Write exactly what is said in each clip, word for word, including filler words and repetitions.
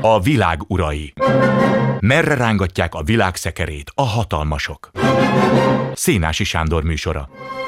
A világ urai. Merre rángatják a világ szekerét a hatalmasok? Szénási Sándor műsora.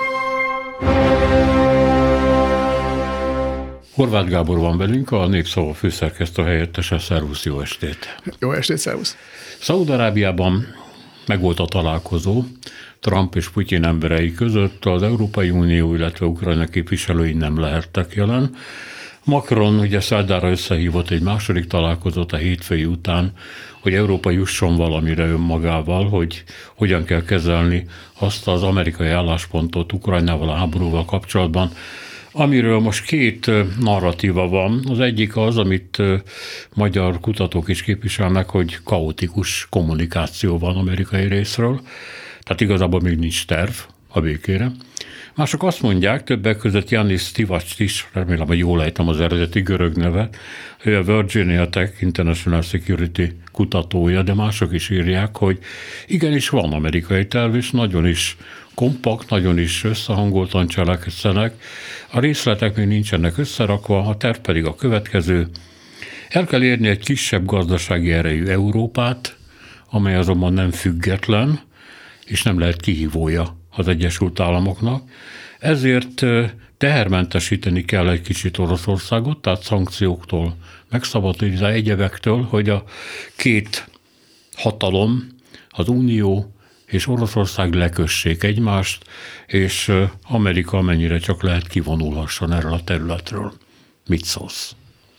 Horváth Gábor van velünk, a Népszava főszerkesztő helyettese. Szervusz, jó estét! Jó estét, szervusz! Szaúd-Arábiában megvolt a találkozó Trump és Putyin emberei között, az Európai Unió, illetve Ukrajna képviselői nem lehettek jelen. Macron ugye szerdára összehívott egy második találkozót a hétfői után, hogy Európa jusson valamire önmagával, hogy hogyan kell kezelni azt az amerikai álláspontot Ukrajnával, a háborúval kapcsolatban, amiről most két narratíva van. Az egyik az, amit magyar kutatók is képviselnek, hogy kaotikus kommunikáció van amerikai részről, tehát igazából még nincs terv a békére. Mások azt mondják, többek között Yanis Tivacs is, remélem, hogy jól ejtem az eredeti görög nevet, ő a Virginia Tech International Security kutatója, de mások is írják, hogy igenis van amerikai terv, és nagyon is kompakt, nagyon is összehangoltan cselekszenek. A részletek még nincsenek összerakva, a terv pedig a következő. El kell érni egy kisebb gazdasági erejű Európát, amely azonban nem független, és nem lehet kihívója az Egyesült Államoknak. Ezért tehermentesíteni kell egy kicsit Oroszországot, tehát szankcióktól, megszabadítani egyebektől, hogy a két hatalom, az Unió és Oroszország lekössék egymást, és Amerika amennyire csak lehet kivonulhasson erről a területről. Mit szólsz?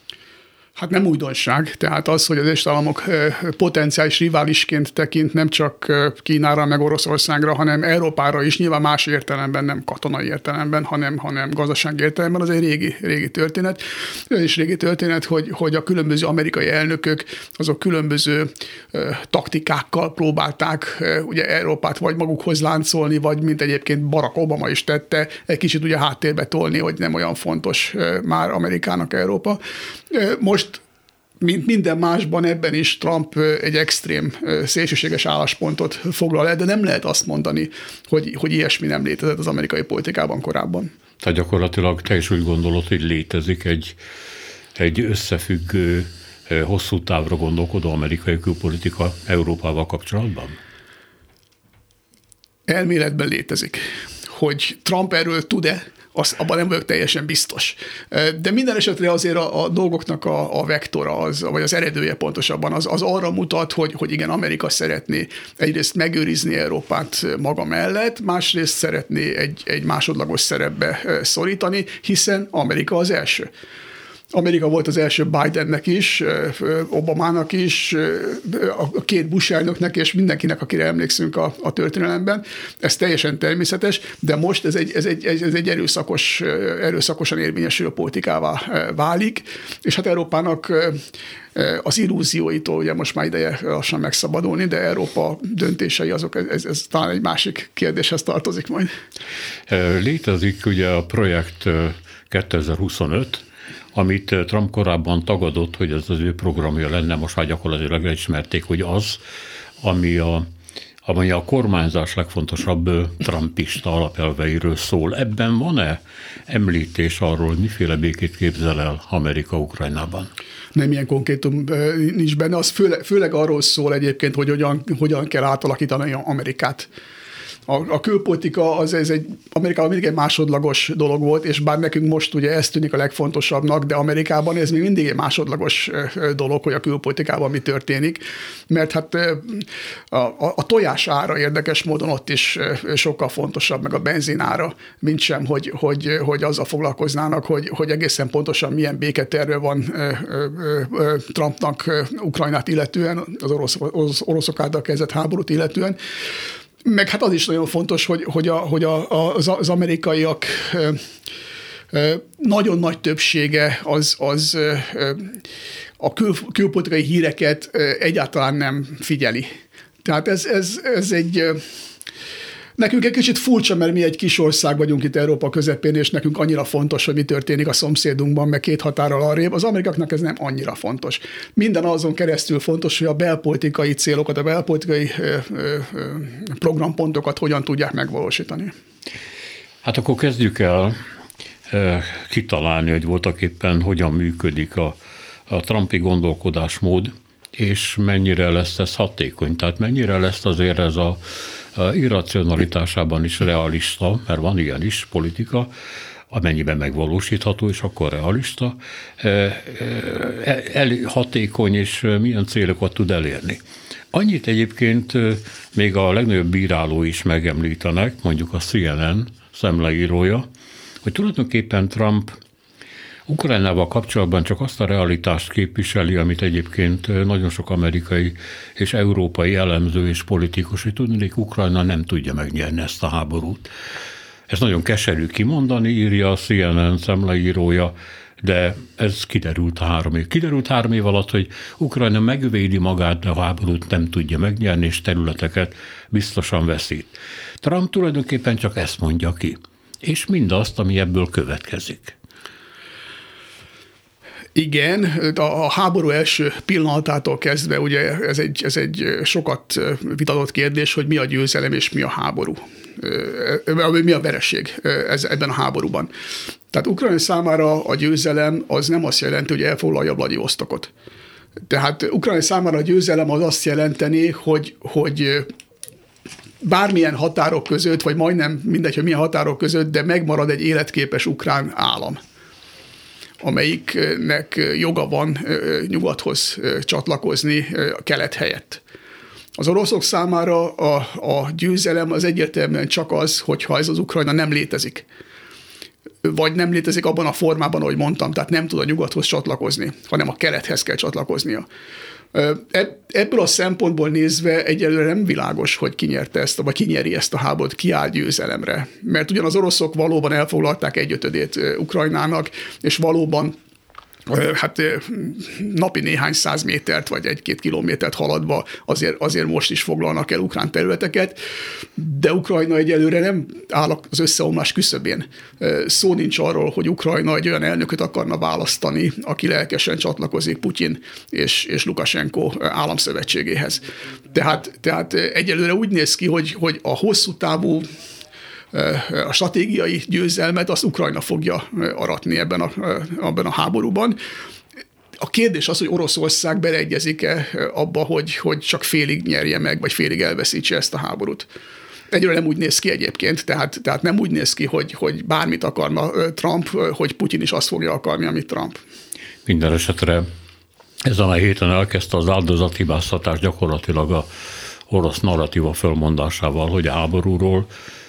Hát nem újdonság, tehát az, hogy az Egyesült Államok potenciális riválisként tekint nem csak Kínára, meg Oroszországra, hanem Európára is, nyilván más értelemben, nem katonai értelemben, hanem, hanem gazdasági értelemben, az egy régi, régi történet. Ez is régi történet, hogy, hogy a különböző amerikai elnökök azok különböző taktikákkal próbálták ugye Európát vagy magukhoz láncolni, vagy mint egyébként Barack Obama is tette, egy kicsit ugye háttérbe tolni, hogy nem olyan fontos már Amerikának Európa. Most mint minden másban, ebben is Trump egy extrém, szélsőséges álláspontot foglal el, de nem lehet azt mondani, hogy, hogy ilyesmi nem létezett az amerikai politikában korábban. Tehát gyakorlatilag te is úgy gondolod, hogy létezik egy, egy összefüggő, hosszú távra gondolkodó amerikai külpolitika Európával kapcsolatban? Elméletben létezik. Hogy Trump erről tud-e, az, abban nem vagyok teljesen biztos. De minden esetre azért a, a dolgoknak a, a vektora, az, vagy az eredője pontosabban, az, az arra mutat, hogy, hogy igen, Amerika szeretné egyrészt megőrizni Európát maga mellett, másrészt szeretné egy, egy másodlagos szerepbe szorítani, hiszen Amerika az első. Amerika volt az első Bidennek is, Obamának is, a két Bush elnöknek, és mindenkinek, akire emlékszünk a, a történelemben. Ez teljesen természetes, de most ez egy, ez egy, ez egy erőszakos, erőszakosan érvényesülő politikává válik, és hát Európának az illúzióitól ugye most már ideje lassan megszabadulni, de Európa döntései azok, ez, ez talán egy másik kérdéshez tartozik majd. Létezik ugye a projekt kétezer-huszonöt, amit Trump korábban tagadott, hogy ez az ő programja lenne, most már gyakorlatilag elismerték, hogy az, ami a, ami a kormányzás legfontosabb trumpista alapelveiről szól. Ebben van-e említés arról, hogy miféle békét képzel el Amerika Ukrajnában? Nem ilyen konkrétum nincs benne, az főleg, főleg arról szól egyébként, hogy hogyan, hogyan kell átalakítani Amerikát. A, a külpolitika az ez egy, Amerikában mindig egy másodlagos dolog volt, és bár nekünk most ugye ez tűnik a legfontosabbnak, de Amerikában ez még mindig egy másodlagos dolog, hogy a külpolitikában mi történik, mert hát a, a, a tojás ára érdekes módon ott is sokkal fontosabb, meg a benzin ára, mint sem, hogy, hogy, hogy azzal foglalkoznának, hogy, hogy egészen pontosan milyen béketerve van Trumpnak Ukrajnát illetően, az orosz, orosz, oroszok által kezdett háborút illetően. Meg hát az is nagyon fontos, hogy, hogy, a, hogy a, az, az amerikaiak nagyon nagy többsége az, az a kül, külpolitikai híreket egyáltalán nem figyeli. Tehát ez, ez, ez egy... Nekünk egy kicsit furcsa, mert mi egy kis ország vagyunk itt Európa közepén, és nekünk annyira fontos, hogy mi történik a szomszédunkban, meg két határral arrébb. Az amerikaknak ez nem annyira fontos. Minden azon keresztül fontos, hogy a belpolitikai célokat, a belpolitikai ö, ö, programpontokat hogyan tudják megvalósítani. Hát akkor kezdjük el kitalálni, hogy voltaképpen hogyan működik a, a Trumpi gondolkodásmód, és mennyire lesz ez hatékony. Tehát mennyire lesz azért ez a, a irracionalitásában is realista, mert van ilyen is politika, amennyiben megvalósítható, és akkor realista, el, hatékony, és milyen célokat tud elérni. Annyit egyébként még a legnagyobb bíráló is megemlítenek, mondjuk a C N N szemleírója, hogy tulajdonképpen Trump Ukrajnával kapcsolatban csak azt a realitást képviseli, amit egyébként nagyon sok amerikai és európai elemző és politikus, hogy tudni, hogy Ukrajna nem tudja megnyerni ezt a háborút. Ez nagyon keserű kimondani, írja a C N N szemleírója, de ez kiderült a három év. Kiderült három év alatt, hogy Ukrajna megvédi magát, de a háborút nem tudja megnyerni, és területeket biztosan veszít. Trump tulajdonképpen csak ezt mondja ki, és mindazt, ami ebből következik. Igen, a háború első pillanatától kezdve, ugye ez egy, ez egy sokat vitatott kérdés, hogy mi a győzelem és mi a háború. Mi a vereség ez, ebben a háborúban. Tehát Ukrajna számára a győzelem az nem azt jelenti, hogy elfoglalja Vladivosztokot. Tehát Ukrajna számára a győzelem az azt jelenteni, hogy, hogy bármilyen határok között, vagy majdnem mindegy, hogy milyen határok között, de megmarad egy életképes ukrán állam, amelyiknek joga van nyugathoz csatlakozni kelet helyett. Az oroszok számára a, a győzelem az egyértelműen csak az, hogyha ez az Ukrajna nem létezik. Vagy nem létezik abban a formában, ahogy mondtam, tehát nem tud a nyugathoz csatlakozni, hanem a kelethez kell csatlakoznia. Ebből a szempontból nézve egyelőre nem világos, hogy ki nyerte ezt, vagy ki nyeri ezt a háborút, ki áll győzelemre. Mert ugyan az oroszok valóban elfoglalták egyötödét Ukrajnának, és valóban hát napi néhány száz métert, vagy egy-két kilométert haladva azért, azért most is foglalnak el ukrán területeket, de Ukrajna egyelőre nem áll az összeomlás küszöbén. Szó nincs arról, hogy Ukrajna egy olyan elnököt akarna választani, aki lelkesen csatlakozik Putyin és, és Lukasenko államszövetségéhez. Tehát, tehát egyelőre úgy néz ki, hogy, hogy a hosszú távú a stratégiai győzelmet azt Ukrajna fogja aratni ebben a, abban a háborúban. A kérdés az, hogy Oroszország beleegyezik-e abba, hogy, hogy csak félig nyerje meg, vagy félig elveszítse ezt a háborút. Egyről nem úgy néz ki egyébként, tehát, tehát nem úgy néz ki, hogy, hogy bármit akarna Trump, hogy Putyin is azt fogja akarni, amit Trump. Minden esetre ezen a héten elkezdte az áldozathibáztatás gyakorlatilag a orosz narratíva fölmondásával, hogy a háborúról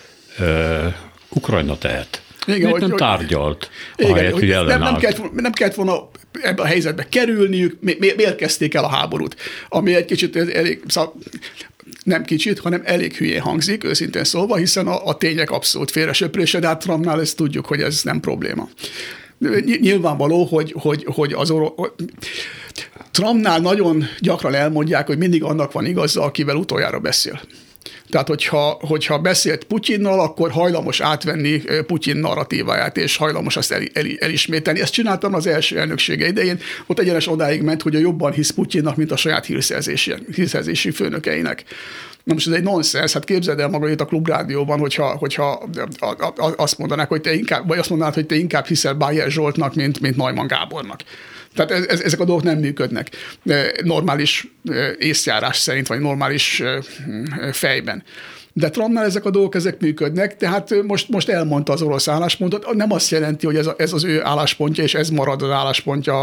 Uh, Ukrajna tehet. Igen, miért hogy, nem tárgyalt, igen, ahelyett, hogy, hogy ellenállt? Nem, nem, kellett, nem kellett volna ebbe a helyzetbe kerülniük, mi, mi, miért kezdték el a háborút? Ami egy kicsit elég, szóval nem kicsit, hanem elég hülyén hangzik, őszintén szólva, hiszen a, a tények abszolút félresöprése, de hát Trumpnál ezt tudjuk, hogy ez nem probléma. Nyilvánvaló, hogy, hogy, hogy az oro... Trumpnál nagyon gyakran elmondják, hogy mindig annak van igaza, akivel utoljára beszél. Tehát, hogyha, hogyha beszélt Putyinnal, akkor hajlamos átvenni Putyin narratíváját, és hajlamos azt el, el, elismételni. Ezt csináltam az első elnöksége idején, ott egyenes odáig ment, hogy a jobban hisz Putyinnak, mint a saját hírszerzési, hírszerzési főnökeinek. Na most ez egy nonsens, hát képzeld el magad itt a Klubrádióban, hogyha, hogyha azt mondanák, hogy te inkább, vagy azt mondanád, hogy te inkább hiszel Bayer Zsoltnak, mint, mint Neumann Gábornak. Tehát ez, ezek a dolgok nem működnek normális észjárás szerint, vagy normális fejben. De Trumpnál ezek a dolgok, ezek működnek, tehát most, most elmondta az orosz álláspontot, nem azt jelenti, hogy ez, a, ez az ő álláspontja, és ez marad az álláspontja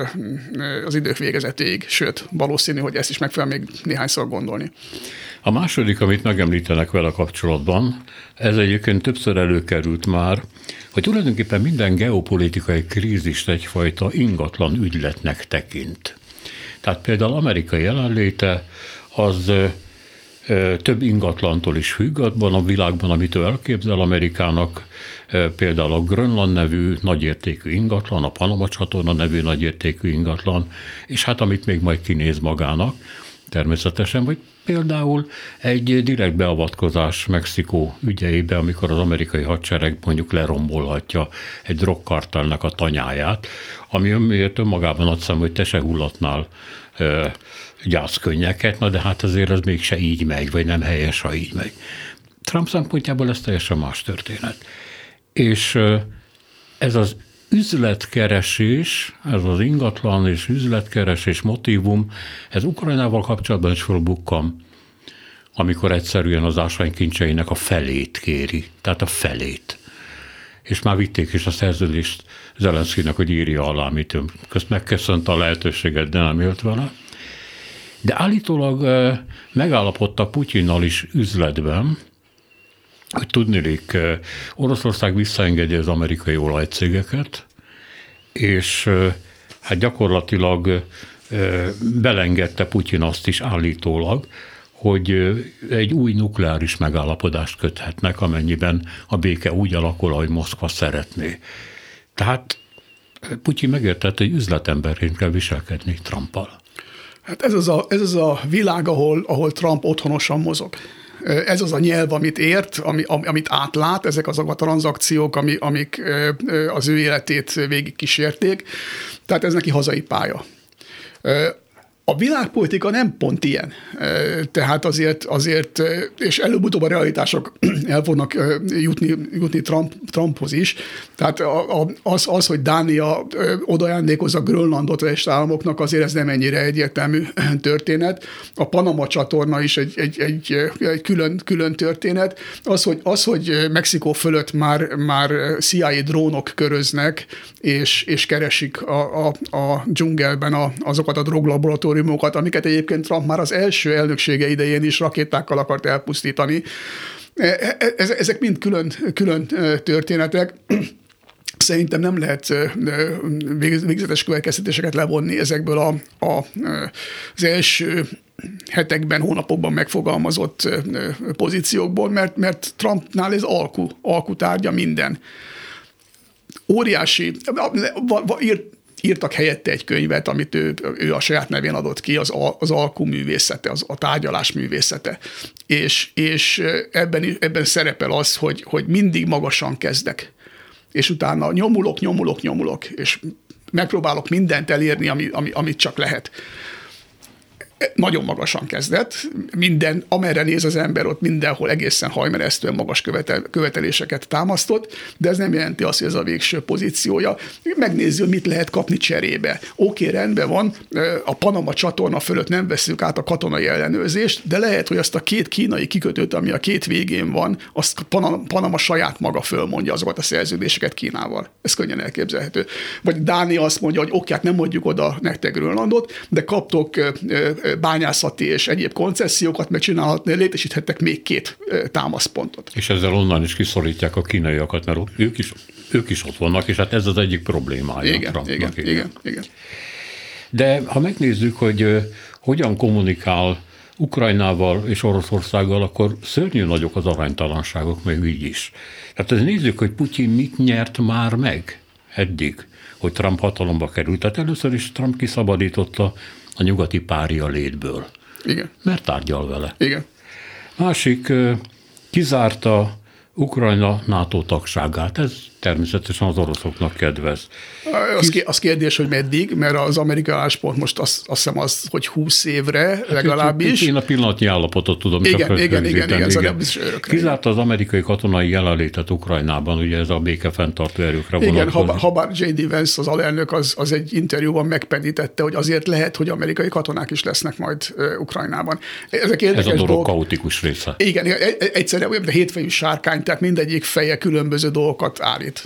az idők végezetéig, sőt, valószínű, hogy ezt is meg fel még néhányszor gondolni. A második, amit megemlítenek vele kapcsolatban, ez egyébként többször előkerült már, hogy tulajdonképpen minden geopolitikai krízist egyfajta ingatlan ügyletnek tekint. Tehát például Amerika jelenléte az több ingatlantól is függ abban a világban, amit ő elképzel Amerikának, például a Grönland nevű nagyértékű ingatlan, a Panama csatorna nevű nagyértékű ingatlan, és hát amit még majd kinéz magának, természetesen, vagy például egy direkt beavatkozás Mexikó ügyeibe, amikor az amerikai hadsereg mondjuk lerombolhatja egy drogkartelnek a tanyáját, ami önmiért önmagában azt hiszem, hogy te se hullatnál e, gyászkönnyeket, na de hát azért ez mégse így megy, vagy nem helyes, ha így megy. Trump szempontjából ez teljesen más történet. És ez az üzletkeresés, ez az ingatlan és üzletkeresés motívum, ez Ukrajnával kapcsolatban is fölbukkan, amikor egyszerűen az ásványkincseinek a felét kéri, tehát a felét. És már vitték is a szerződést Zelenszkinek, hogy írja alá, amit ön közt megköszönte a lehetőséget, de nem élt vele. De állítólag megállapodtak Putyinnal is üzletben, hogy tudniillik, Oroszország visszaengedi az amerikai olajcégeket, és hát gyakorlatilag belengedte Putyin azt is állítólag, hogy egy új nukleáris megállapodást köthetnek, amennyiben a béke úgy alakul, ahogy Moszkva szeretné. Tehát Putyin megértette, hogy üzletemberként kell viselkedni Trumpal. Hát ez az a, ez az a világ, ahol, ahol Trump otthonosan mozog. Ez az a nyelv, amit ért, ami, amit átlát, ezek azok a tranzakciók, ami, amik az ő életét végig kísérték. Tehát ez neki hazai pálya. A világpolitika nem pont ilyen. Tehát azért, azért és előbb-utóbb a realitások el fognak jutni, jutni Trump, Trumphoz is. Tehát az, az, hogy Dánia odaajándékozza Grönlandot és államoknak, azért ez nem ennyire egyértelmű történet. A Panama csatorna is egy, egy, egy, egy külön, külön történet. Az, hogy, az, hogy Mexikó fölött már, már C I A drónok köröznek, és, és keresik a, a, a dzsungelben a, azokat a droglaboratóriumokat, amiket egyébként Trump már az első elnöksége idején is rakétákkal akart elpusztítani. Ezek mind külön, külön történetek. Szerintem nem lehet végzetes következtetéseket levonni ezekből a, a, az első hetekben, hónapokban megfogalmazott pozíciókból, mert, mert Trumpnál ez alkú, alkutárgya minden. Óriási, írt, írtak helyette egy könyvet, amit ő, ő a saját nevén adott ki, az, az alkú művészete, az, a tárgyalás művészete. És, és ebben, ebben szerepel az, hogy, hogy mindig magasan kezdek. És utána nyomulok, nyomulok, nyomulok, és megpróbálok mindent elérni, ami, ami, amit csak lehet. Nagyon magasan kezdett, minden, amerre néz az ember, ott mindenhol egészen hajmeresztően magas követel, követeléseket támasztott, de ez nem jelenti azt, hogy ez a végső pozíciója. Megnézi, hogy mit lehet kapni cserébe. Oké, rendben van, a Panama csatorna fölött nem veszünk át a katonai ellenőrzést, de lehet, hogy azt a két kínai kikötőt, ami a két végén van, azt Panama, Panama saját maga fölmondja azokat a szerződéseket Kínával. Ez könnyen elképzelhető. Vagy Dánia azt mondja, hogy oké, hát nem mondjuk oda nektek Grönlandot, de kaptok bányászati és egyéb koncesziókat, megcsinálhatni, létesíthettek még két támaszpontot. És ezzel onnan is kiszorítják a kínaiakat, mert ők is, ők is ott vannak, és hát ez az egyik problémája. Igen, igen, igen, igen, igen. De ha megnézzük, hogy hogyan kommunikál Ukrajnával és Oroszországgal, akkor szörnyű nagyok az aránytalanságok, még így is. Tehát nézzük, hogy Putyin mit nyert már meg eddig, hogy Trump hatalomba került. Tehát először is Trump kiszabadította a nyugati párja létből. Igen. Mert tárgyal vele. Igen. Másik, kizárta Ukrajna NATO tagságát. Ez természetesen az oroszoknak kedvez. Az, az kérdés, hogy meddig, mert az amerikai álláspont most azt, azt hiszem az, hogy húsz évre legalábbis. Én a pillanatnyi állapotot tudom. Igen, igen, igen, igen, igen, igen. Kizárta az amerikai katonai jelenlétet Ukrajnában, ugye ez a béke fenntartó erőkre vonatkozik. Igen, ha bár J D Vance, az alelnök, az, az egy interjúban megpendítette, hogy azért lehet, hogy amerikai katonák is lesznek majd uh, Ukrajnában. Ezek ez a dolog kaotikus része. Igen, egyszerűen olyan, mint a hétfejű sárkány, tehát mindegyik feje különböző dolgokat állít.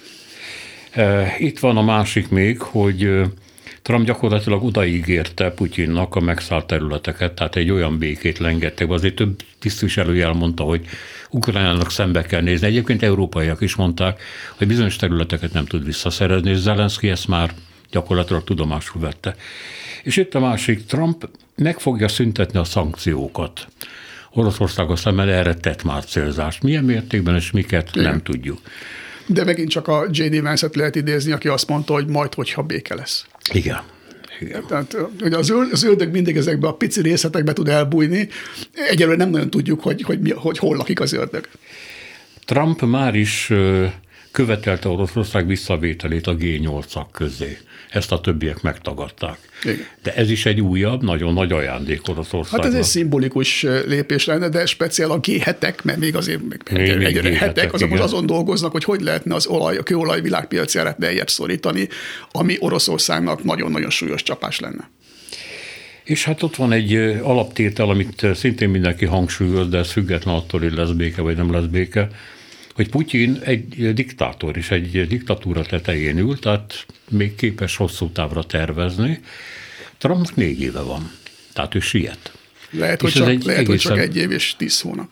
Itt van a másik még, hogy Trump gyakorlatilag odaígérte Putyinnak a megszállt területeket, tehát egy olyan békét lengettek, azért több tisztviselő elmondta, hogy Ukrajnának szembe kell nézni. Egyébként európaiak is mondták, hogy bizonyos területeket nem tud visszaszerezni, és Zelenszky ezt már gyakorlatilag tudomásul vette. És itt a másik, Trump meg fogja szüntetni a szankciókat. Oroszország a szemmel erre tett már célzást. Milyen mértékben és miket Igen. nem tudjuk. De megint csak a J D Vance-et lehet idézni, aki azt mondta, hogy majd, hogyha béke lesz. Igen. Igen. Tehát ugye az, öld, az ördög mindig ezekbe a pici részletekbe tud elbújni. Egyelőre nem nagyon tudjuk, hogy, hogy, mi, hogy hol lakik az ördög. Trump már is követelte Oroszország visszavételét a gé nyolcak közé. Ezt a többiek megtagadták. Igen. De ez is egy újabb, nagyon nagy ajándék Oroszországnak. Hát ez egy szimbolikus lépés lenne, de speciál a gé hetek, mert még azért még egy, egy hetek, azok most azon dolgoznak, hogy hogy lehetne az olaj, a kőolaj világpiacárat lejjebb szorítani, ami Oroszországnak nagyon-nagyon súlyos csapás lenne. És hát ott van egy alaptétel, amit szintén mindenki hangsúlyoz, de ez független attól, hogy lesz béke vagy nem lesz béke, hogy Putyin egy diktátor és egy diktatúra tetején ül, tehát még képes hosszú távra tervezni. Trumpnak négy éve van, tehát ő siet. Lehet, hogy, csak, lehet egészen... hogy csak egy év és tíz hónap.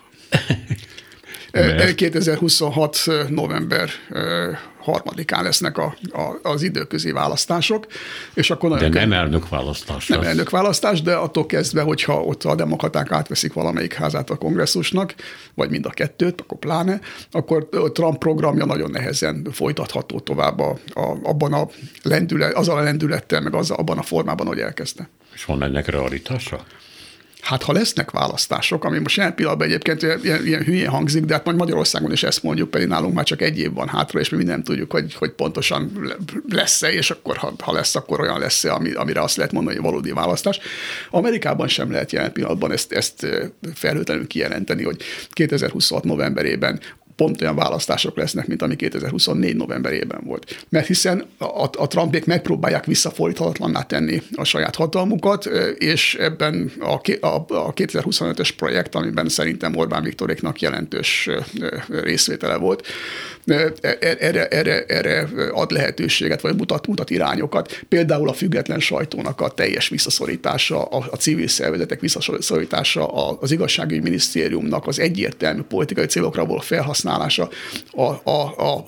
kétezer-huszonhat. november harmadikán lesznek a, a, az időközi választások. És akkor de nem elnökválasztás. Nem elnökválasztás, de attól kezdve, hogyha ott a demokraták átveszik valamelyik házát a kongresszusnak, vagy mind a kettőt, akkor pláne, akkor Trump programja nagyon nehezen folytatható tovább a, a, abban a lendület, azzal a lendülettel, meg azzal, abban a formában, hogy elkezdte. És van ennek realitása? Hát ha lesznek választások, ami most jelen pillanatban egyébként ilyen, ilyen hülyén hangzik, de hát majd Magyarországon is ezt mondjuk, pedig nálunk már csak egy év van hátra, és mi nem tudjuk, hogy, hogy pontosan lesz-e, és akkor ha, ha lesz, akkor olyan lesz-e, ami, amire azt lehet mondani, hogy valódi választás. Amerikában sem lehet jelen pillanatban ezt, ezt felhőtlenül kijelenteni, hogy kétezer-huszonhat. novemberében pont olyan választások lesznek, mint ami kétezer-huszonnégy. novemberében volt. Mert hiszen a, a Trumpék megpróbálják visszafordíthatatlanná tenni a saját hatalmukat, és ebben a, a, a kétezer-huszonötös projekt, amiben szerintem Orbán Viktoréknak jelentős részvétele volt, erre, erre, erre ad lehetőséget, vagy mutat, mutat irányokat. Például a független sajtónak a teljes visszaszorítása, a, a civil szervezetek visszaszorítása, az igazságügyi minisztériumnak az egyértelmű politikai célokra való felhasználása, a, a, a,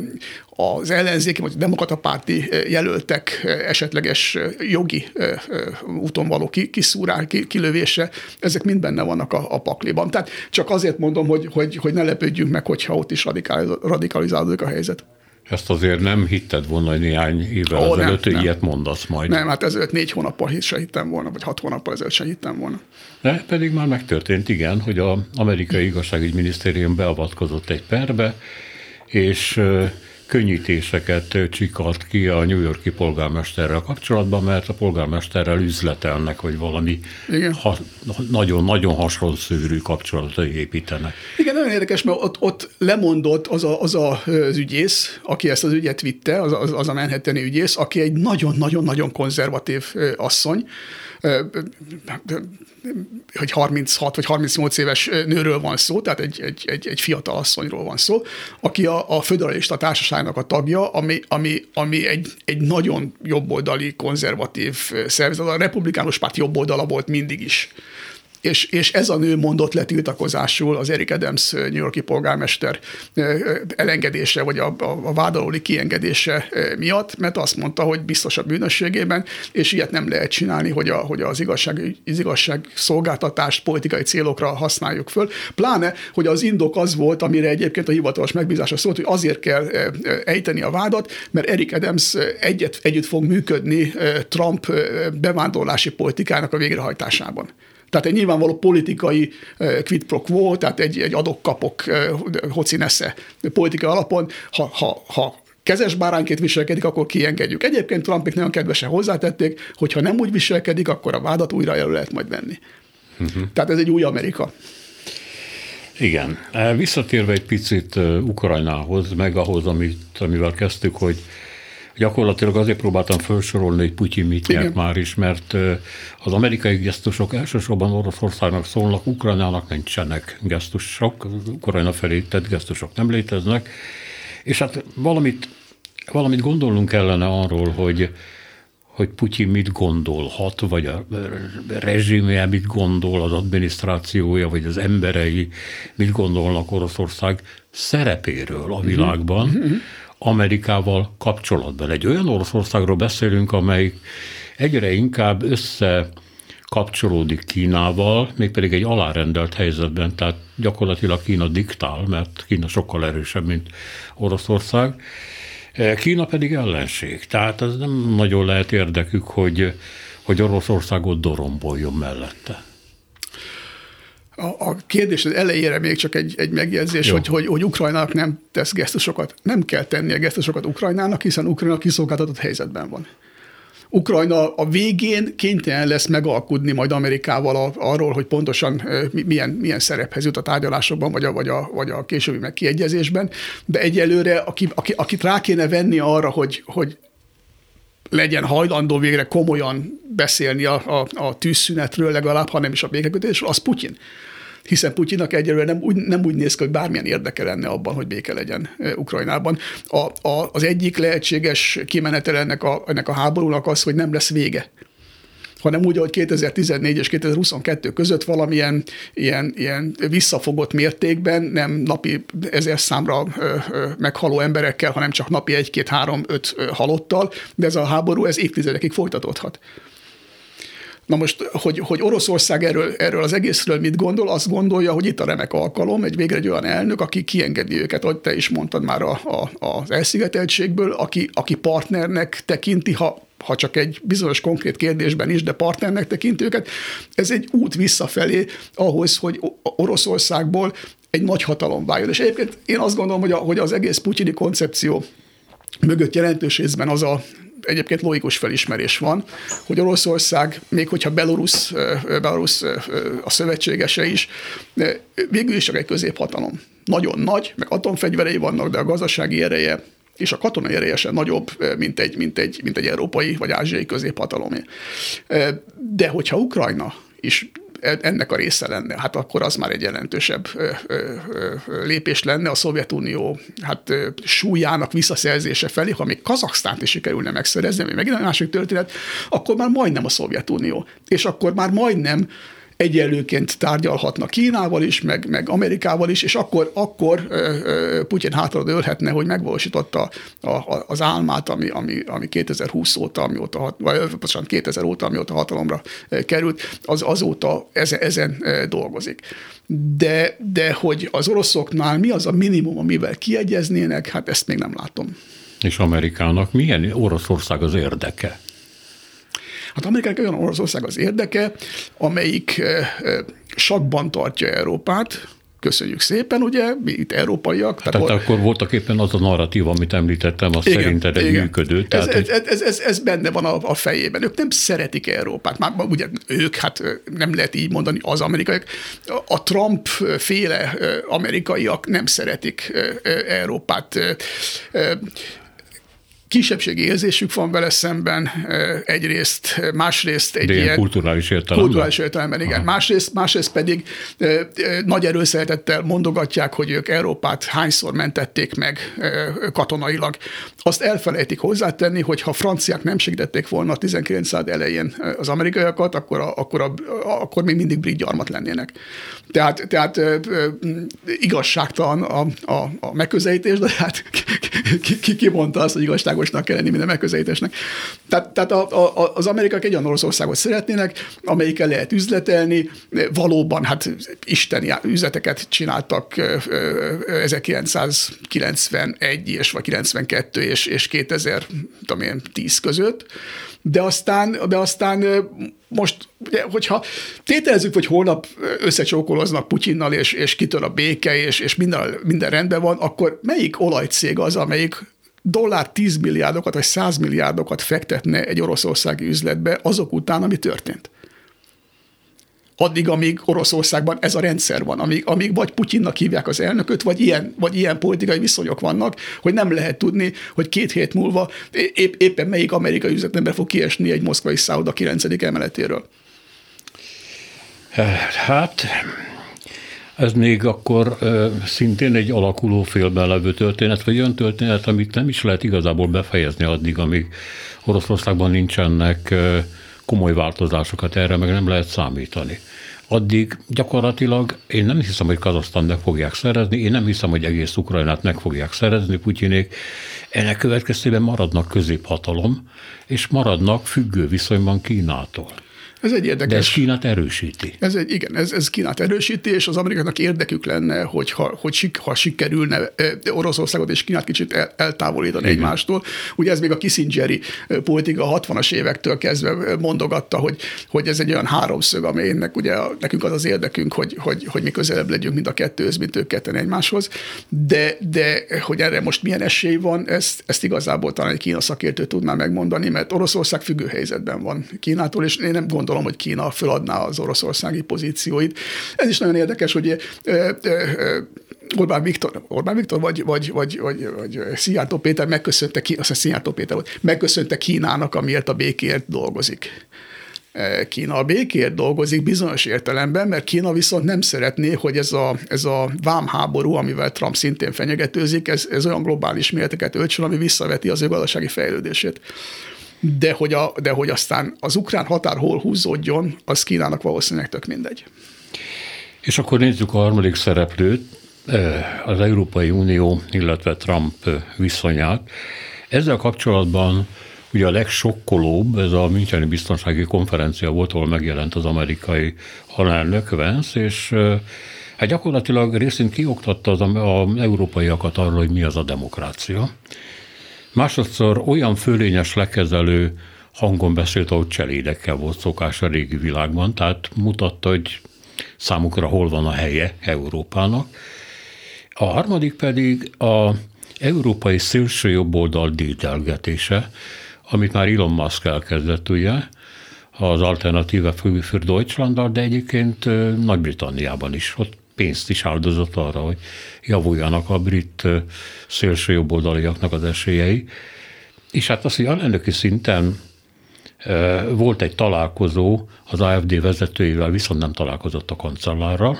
az ellenzéki vagy demokrata párti jelöltek esetleges jogi úton való kiszúrás, kilövése, ezek mind benne vannak a, a pakliban. Tehát csak azért mondom, hogy, hogy, hogy ne lepődjünk meg, hogyha ott is radikalizálódik a helyzet. Ezt azért nem hitted volna, hogy néhány évvel oh, ezelőtt ilyet mondasz majd. Nem, hát ezelőtt négy hónappal se hittem volna, vagy hat hónappal ezelőtt se hittem volna. De pedig már megtörtént, igen, hogy az amerikai igazságügyminisztérium beavatkozott egy perbe, és könnyítéseket csikalt ki a New York-i polgármesterrel kapcsolatban, mert a polgármesterrel üzletelnek, hogy valami ha, nagyon-nagyon hasonszőrű kapcsolatot építenek. Igen, nagyon érdekes, mert ott, ott lemondott az, a, az a, az ügyész, aki ezt az ügyet vitte, az, az, az a Manhattani ügyész, aki egy nagyon-nagyon-nagyon konzervatív asszony, hogy harminchat vagy harmincnyolc éves nőről van szó, tehát egy, egy, egy, egy fiatal asszonyról van szó, aki a, a föderalista társaságnak a tagja, ami, ami, ami egy, egy nagyon jobboldali, konzervatív szervezet. A republikánus párt jobboldala volt mindig is. És, és ez a nő mondott le tiltakozásul az Eric Adams New York-i polgármester elengedése, vagy a, a, a vádalóli kiengedése miatt, mert azt mondta, hogy biztos a bűnösségében, és ilyet nem lehet csinálni, hogy, a, hogy az, igazság, az igazságszolgáltatást politikai célokra használjuk föl. Pláne, hogy az indok az volt, amire egyébként a hivatalos megbízása szólt, hogy azért kell ejteni a vádat, mert Eric Adams egyet, együtt fog működni Trump bevándorlási politikának a végrehajtásában. Tehát egy nyilvánvaló politikai quid pro quo, tehát egy, egy adok-kapok hocinesze politikai alapon, ha, ha, ha kezes bárányként viselkedik, akkor kiengedjük. Egyébként Trumpék nagyon kedvesen hozzátették, hogy ha nem úgy viselkedik, akkor a vádat újra elő lehet majd venni. Uh-huh. Tehát ez egy új Amerika. Igen. Visszatérve egy picit Ukrajnához, meg ahhoz, amit, amivel kezdtük, hogy gyakorlatilag azért próbáltam felsorolni, hogy Putyin mit nyert már is, mert az amerikai gesztusok elsősorban Oroszországnak szólnak, Ukrajnának nincsenek gesztusok, Ukrajna felé tett gesztusok nem léteznek, és hát valamit, valamit gondolnunk kellene arról, hogy, hogy Putyin mit gondolhat, vagy a rezsimje mit gondol, az adminisztrációja, vagy az emberei mit gondolnak Oroszország szerepéről a világban, mm-hmm. Amerikával kapcsolatban. Egy olyan Oroszországról beszélünk, amely egyre inkább összekapcsolódik Kínával, mégpedig egy alárendelt helyzetben, tehát gyakorlatilag Kína diktál, mert Kína sokkal erősebb, mint Oroszország. Kína pedig ellenség, tehát ez nem nagyon lehet érdekük, hogy, hogy Oroszországot doromboljon mellette. A, a kérdés elejére még csak egy, egy megjegyzés, hogy, hogy, hogy Ukrajnának nem tesz gesztusokat. Nem kell tennie gesztusokat Ukrajnának, hiszen Ukrajna kiszolgáltatott helyzetben van. Ukrajna a végén kénytelen lesz megalkudni majd Amerikával a, arról, hogy pontosan milyen, milyen szerephez jut a tárgyalásokban, vagy a, vagy a, vagy a későbbi megkiegyezésben, de egyelőre, aki, aki, akit rá kéne venni arra, hogy, hogy legyen hajlandó végre komolyan beszélni a, a, a tűzszünetről legalább, hanem is a békekötésről, az Putyin. Hiszen Putyinnak egyelőre nem úgy, nem úgy néz ki, hogy bármilyen érdeke lenne abban, hogy béke legyen Ukrajnában. A, a, az egyik lehetséges kimenetel ennek a, ennek a háborúnak az, hogy nem lesz vége, hanem úgy, hogy kétezer-tizennégy és kétezer-huszonkettő között valamilyen ilyen, ilyen visszafogott mértékben, nem napi ezer számra ö, ö, meghaló emberekkel, hanem csak napi egy, két, három, öt ö, halottal, de ez a háború ez évtizedekig folytatódhat. Na most, hogy, hogy Oroszország erről, erről az egészről mit gondol, azt gondolja, hogy itt a remek alkalom, egy végre egy olyan elnök, aki kiengedi őket, ahogy te is mondtad már a, a, az elszigeteltségből, aki, aki partnernek tekinti, ha ha csak egy bizonyos konkrét kérdésben is, de partnernek tekint őket. Ez egy út visszafelé ahhoz, hogy Oroszországból egy nagy hatalom váljon. És egyébként én azt gondolom, hogy, a, hogy az egész putyini koncepció mögött jelentős részben az a egyébként logikus felismerés van, hogy Oroszország, még hogyha Belarus, Belarus a szövetségese is, végül is csak egy középhatalom. Nagyon nagy, meg atomfegyverei vannak, de a gazdasági ereje és a katonai ereje sem nagyobb, mint egy, mint, egy, mint egy európai vagy ázsiai középhatalomé. De hogyha Ukrajna is ennek a része lenne, hát akkor az már egy jelentősebb lépés lenne a Szovjetunió hát, súlyának visszaszerzése felé. Ha még Kazaksztánt is sikerülne megszerezni, ami megint egy másik történet, akkor már majdnem a Szovjetunió. És akkor már majdnem egyenlőként tárgyalhatna Kínával is, meg, meg Amerikával is, és akkor, akkor Putyin hátra dőlhetne, hogy megvalósította a, a, az álmát, ami, ami, ami kétezer-húsz óta, amióta, vagy bocsánat, kétezer óta, amióta hatalomra került, az azóta ezen, ezen dolgozik. De, de hogy az oroszoknál mi az a minimum, amivel kiegyeznének, hát ezt még nem látom. És Amerikának milyen Oroszország az érdeke? Hát Amerikának olyan Oroszország az érdeke, amelyik sakban tartja Európát. Köszönjük szépen, ugye, mi itt európaiak. Tehát, tehát akkor voltak éppen az a narratív, amit említettem, az igen, szerinted egy igen. működő. Tehát, ez, ez, ez, ez, ez benne van a, a fejében. Ők nem szeretik Európát. Már ugye ők, hát nem lehet így mondani, az amerikaiak. A Trump-féle amerikaiak nem szeretik Európát. Kisebbségi érzésük van vele szemben egyrészt, másrészt egy de ilyen kulturális értelemben. Kulturális értelemben, igen. Másrészt, másrészt pedig nagy erőszeretettel mondogatják, hogy ők Európát hányszor mentették meg katonailag. Azt elfelejtik hozzátenni, hogy ha franciák nem segítették volna a tizenkilenc század elején az amerikaiakat, akkor, a, akkor, a, akkor még mindig brit gyarmat lennének. Tehát, tehát igazságtalan a, a, a megközelítés, de hát ki, ki, ki mondta azt, hogy igazságosnak kell lenni minden megközelítésnek. Tehát, tehát a, a, az amerikaiak egy olyan Oroszországot szeretnének, amelyikkel lehet üzletelni. Valóban hát isteni üzleteket csináltak ezerkilencszázkilencvenegy és vagy kilencvenkettő és, és kétezer-tíz között, de aztán, de aztán most, ugye, hogyha tételezzük, hogy holnap összecsókoloznak Putyinnal, és, és kitör a béke, és, és minden, minden rendben van, akkor melyik olajcég az, amelyik dollár tíz milliárdokat vagy száz milliárdokat fektetne egy oroszországi üzletbe azok után, ami történt? Addig, amíg Oroszországban ez a rendszer van, amíg, amíg vagy Putyinnak hívják az elnököt, vagy ilyen, vagy ilyen politikai viszonyok vannak, hogy nem lehet tudni, hogy két hét múlva épp, éppen melyik amerikai üzletember fog kiesni egy moszkvai szálloda kilencedik emeletéről. Hát, ez még akkor uh, szintén egy alakuló félben levő történet, vagy olyan történet, amit nem is lehet igazából befejezni addig, amíg Oroszországban nincsenek uh, komoly változásokat, erre meg nem lehet számítani. Addig gyakorlatilag én nem hiszem, hogy Kazahsztánt meg fogják szerezni, én nem hiszem, hogy egész Ukrajnát meg fogják szerezni Putyinék. Ennek következtében maradnak középhatalom, és maradnak függő viszonyban Kínától. Ez egy érdekes. De ez Kínát erősíti. Ez egy, igen, ez, ez Kínát erősíti, és az amerikának érdekük lenne, hogyha, hogy ha sikerülne Oroszországot és Kínát kicsit el, eltávolítani igen. egymástól. Ugye ez még a Kissingeri politika a hatvanas évektől kezdve mondogatta, hogy, hogy ez egy olyan háromszög, amelynek ugye nekünk az az érdekünk, hogy, hogy, hogy mi közelebb legyünk mind a kettőhöz, mint ők ketten egymáshoz. De, de hogy erre most milyen esély van, ezt, ezt igazából talán egy Kína szakértő tudná megmondani, mert Oroszország függő helyzetben van Kínától, és én nem gondolom, hogy Kína föladná az oroszországi pozícióit. Ez is nagyon érdekes, hogy Orbán Viktor, Orbán Viktor vagy, vagy, vagy, vagy, vagy Szijjártó Péter megköszönte, azt Szijjártó Péter volt, megköszönte Kínának, amiért a békéért dolgozik. Kína a békéért dolgozik bizonyos értelemben, mert Kína viszont nem szeretné, hogy ez a, ez a vámháború, amivel Trump szintén fenyegetőzik, ez, ez olyan globális méreteket öltsön, ami visszaveti az ő gazdasági fejlődését. De hogy, a, de hogy aztán az ukrán határ hol húzódjon, az Kínának valószínűleg tök mindegy. És akkor nézzük a harmadik szereplőt, az Európai Unió, illetve Trump viszonyát. Ezzel kapcsolatban ugye a legsokkolóbb, ez a Müncheni Biztonsági Konferencia volt, ahol megjelent az amerikai alelnök Vance, és hát gyakorlatilag részint kioktatta az, az európaiakat arról, hogy mi az a demokrácia. Másodszor olyan fölényes lekezelő hangon beszélt, ahogy cselédekkel volt szokás a régi világban, tehát mutatta, hogy számukra hol van a helye Európának. A harmadik pedig az európai szélső jobboldal dédelgetése, amit már Elon Musk elkezdett, ugye, az Alternative für Deutschlanddal, de egyébként Nagy-Britanniában is, ott pénzt is áldozott arra, hogy javuljanak a brit szélső jobboldaliaknak az esélyei. És hát az, hogy alelnöki szinten volt egy találkozó az á ef dé vezetőjével, viszont nem találkozott a kancellárral,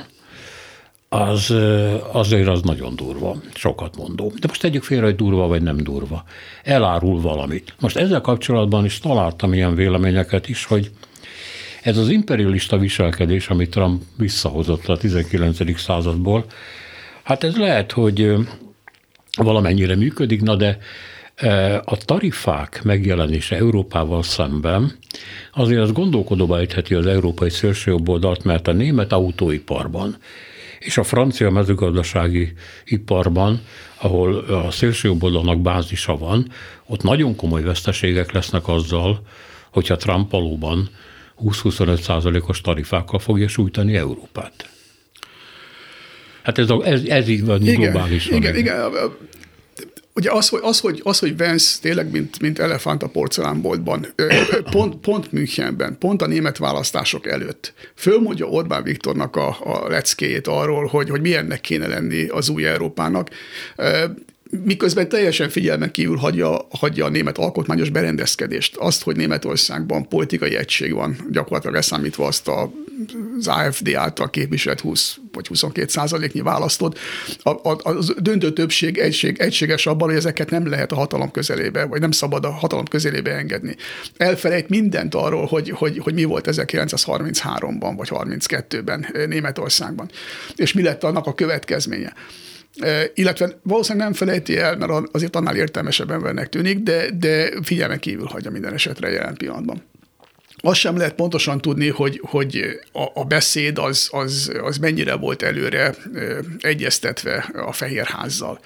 az azért az nagyon durva, sokat mondó. De most tegyük félre, hogy durva vagy nem durva. Elárul valamit. Most ezzel kapcsolatban is találtam ilyen véleményeket is, hogy ez az imperialista viselkedés, amit Trump visszahozott a tizenkilencedik századból, hát ez lehet, hogy valamennyire működik, na de a tarifák megjelenése Európával szemben azért az gondolkodóba ejtheti az európai szélsőjobboldalt, mert a német autóiparban és a francia mezőgazdasági iparban, ahol a szélsőjobboldalnak bázisa van, ott nagyon komoly veszteségek lesznek azzal, hogyha Trump valóban húsz-huszonöt százalékos tarifákkal fogja sújtani Európát. Hát ez, a, ez, ez így van globálisan. Igen, igen. Ugye az, hogy, az, hogy, az, hogy Vance tényleg, mint, mint elefánt a porcelánboltban, pont, pont Münchenben, pont a német választások előtt fölmondja Orbán Viktornak a, a leckéjét arról, hogy, hogy milyennek kéne lenni az új Európának, miközben teljesen figyelmen kívül hagyja, hagyja a német alkotmányos berendezkedést. Azt, hogy Németországban politikai egység van, gyakorlatilag leszámítva azt a, az á ef dé által képviselt húsz vagy huszonkét százaléknyi választott. A, a, a döntő többség egység, egységes abban, hogy ezeket nem lehet a hatalom közelébe, vagy nem szabad a hatalom közelébe engedni. Elfelejt mindent arról, hogy, hogy, hogy mi volt ezerkilencszázharmincháromban, vagy harminckettőben Németországban, és mi lett annak a következménye. Illetve valószínűleg nem felejti el, mert azért annál értelmesebb embernek tűnik, de, de figyelmen kívül hagyja minden esetre jelen pillanatban. Azt sem lehet pontosan tudni, hogy, hogy a, a beszéd az, az, az mennyire volt előre egyeztetve a Fehérházzal.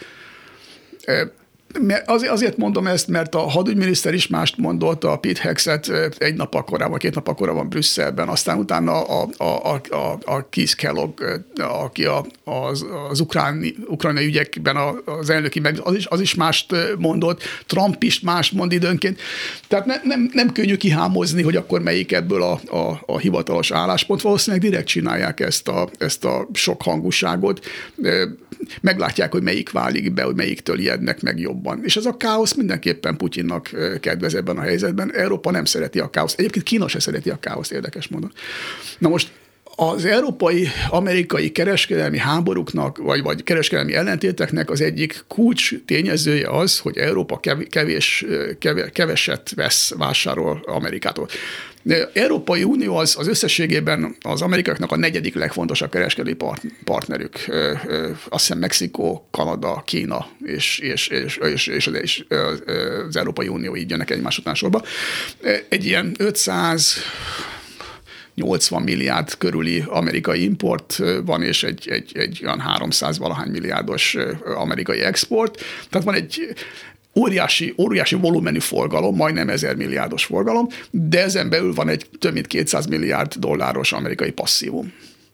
Azért mondom ezt, mert a hadügyminiszter is mást mondott, a Pete Hegseth egy nap korábban, két nap korábban Brüsszelben, aztán utána a, a, a, a, a Keith Kellogg, aki a, az, az ukrán, ukrajnai ügyekben az elnöki, meg az is, az is mást mondott, Trump is mást mond időnként. Tehát ne, nem, nem könnyű kihámozni, hogy akkor melyik ebből a, a, a hivatalos álláspont. Valószínűleg direkt csinálják ezt a, ezt a sok hangúságot. Meglátják, hogy melyik válik be, hogy melyiktől ijednek meg jobban. És ez a káosz mindenképpen Putyinnak kedvez ebben a helyzetben. Európa nem szereti a káoszt. Egyébként Kína se szereti a káoszt, érdekes módon. Na most az európai-amerikai kereskedelmi háborúknak, vagy, vagy kereskedelmi ellentéteknek az egyik kulcs tényezője az, hogy Európa kevés, keveset vesz, vásárol Amerikától. De Európai Unió az, az összességében az amerikaiaknak a negyedik legfontosabb kereskedelmi partnerük. Azt hiszem Mexikó, Kanada, Kína és, és, és, és, és, és az Európai Unió így jönnek egymás után sorba. Egy ilyen ötszáz nyolcvan milliárd körüli amerikai import van, és egy, egy, egy olyan háromszáz valahány milliárdos amerikai export. Tehát van egy óriási, óriási volumenű forgalom, majdnem ezer milliárdos forgalom, de ezen belül van egy több mint kétszáz milliárd dolláros amerikai passzívum.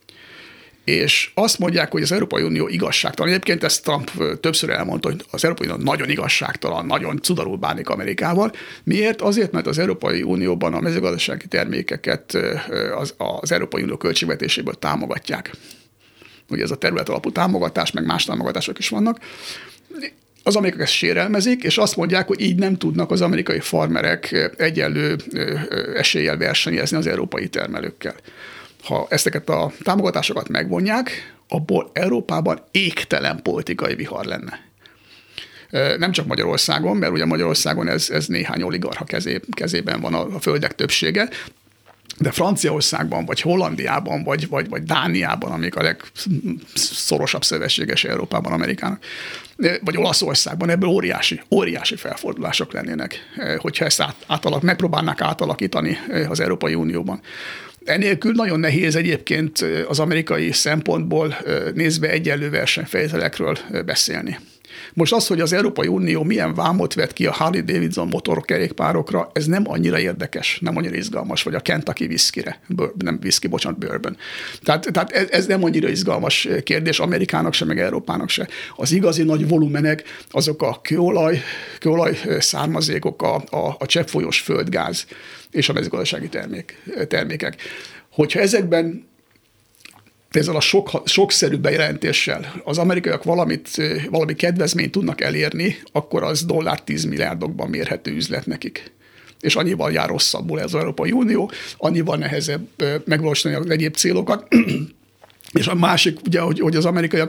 És azt mondják, hogy az Európai Unió igazságtalan. Egyébként ezt Trump többször elmondta, hogy az Európai Unió nagyon igazságtalan, nagyon cudarul bánik Amerikával. Miért? Azért, mert az Európai Unióban a mezőgazdasági termékeket az, az Európai Unió költségvetéséből támogatják. Ugye ez a terület alapú támogatás, meg más támogatások is vannak. Az amerikaiak ezt sérelmezik, és azt mondják, hogy így nem tudnak az amerikai farmerek egyenlő eséllyel versenyezni az európai termelőkkel. Ha ezeket a támogatásokat megvonják, abból Európában égtelen politikai vihar lenne. Nem csak Magyarországon, mert ugye Magyarországon ez, ez néhány oligarcha kezé, kezében van a, a földek többsége, de Franciaországban, vagy Hollandiában, vagy, vagy, vagy Dániában, amik a legszorosabb szövetséges Európában Amerikának, vagy Olaszországban, ebből óriási, óriási felfordulások lennének, hogyha ezt át, átalak, megpróbálnák átalakítani az Európai Unióban. Enélkül nagyon nehéz egyébként az amerikai szempontból nézve egyenlő versenyfeltételekről beszélni. Most az, hogy az Európai Unió milyen vámot vett ki a Harley-Davidson motorkerékpárokra, ez nem annyira érdekes, nem annyira izgalmas, vagy a Kentucky whiskyre, nem whisky, bocsánat, bourbon. Tehát, tehát ez, ez nem annyira izgalmas kérdés Amerikának se, meg Európának se. Az igazi nagy volumenek, azok a kőolaj, kőolaj származékok, a, a, a cseppfolyós földgáz és a mezőgazdasági termék, termékek. Hogyha ezekben ezzel a sok, sokszerű bejelentéssel az amerikaiak valamit, valami kedvezményt tudnak elérni, akkor az dollár tíz milliárdokban mérhető üzlet nekik. És annyival jár rosszabbul ez az Európai Unió, annyival nehezebb megvalósítani az egyéb célokat. És a másik, ugye, hogy, hogy az amerikaiak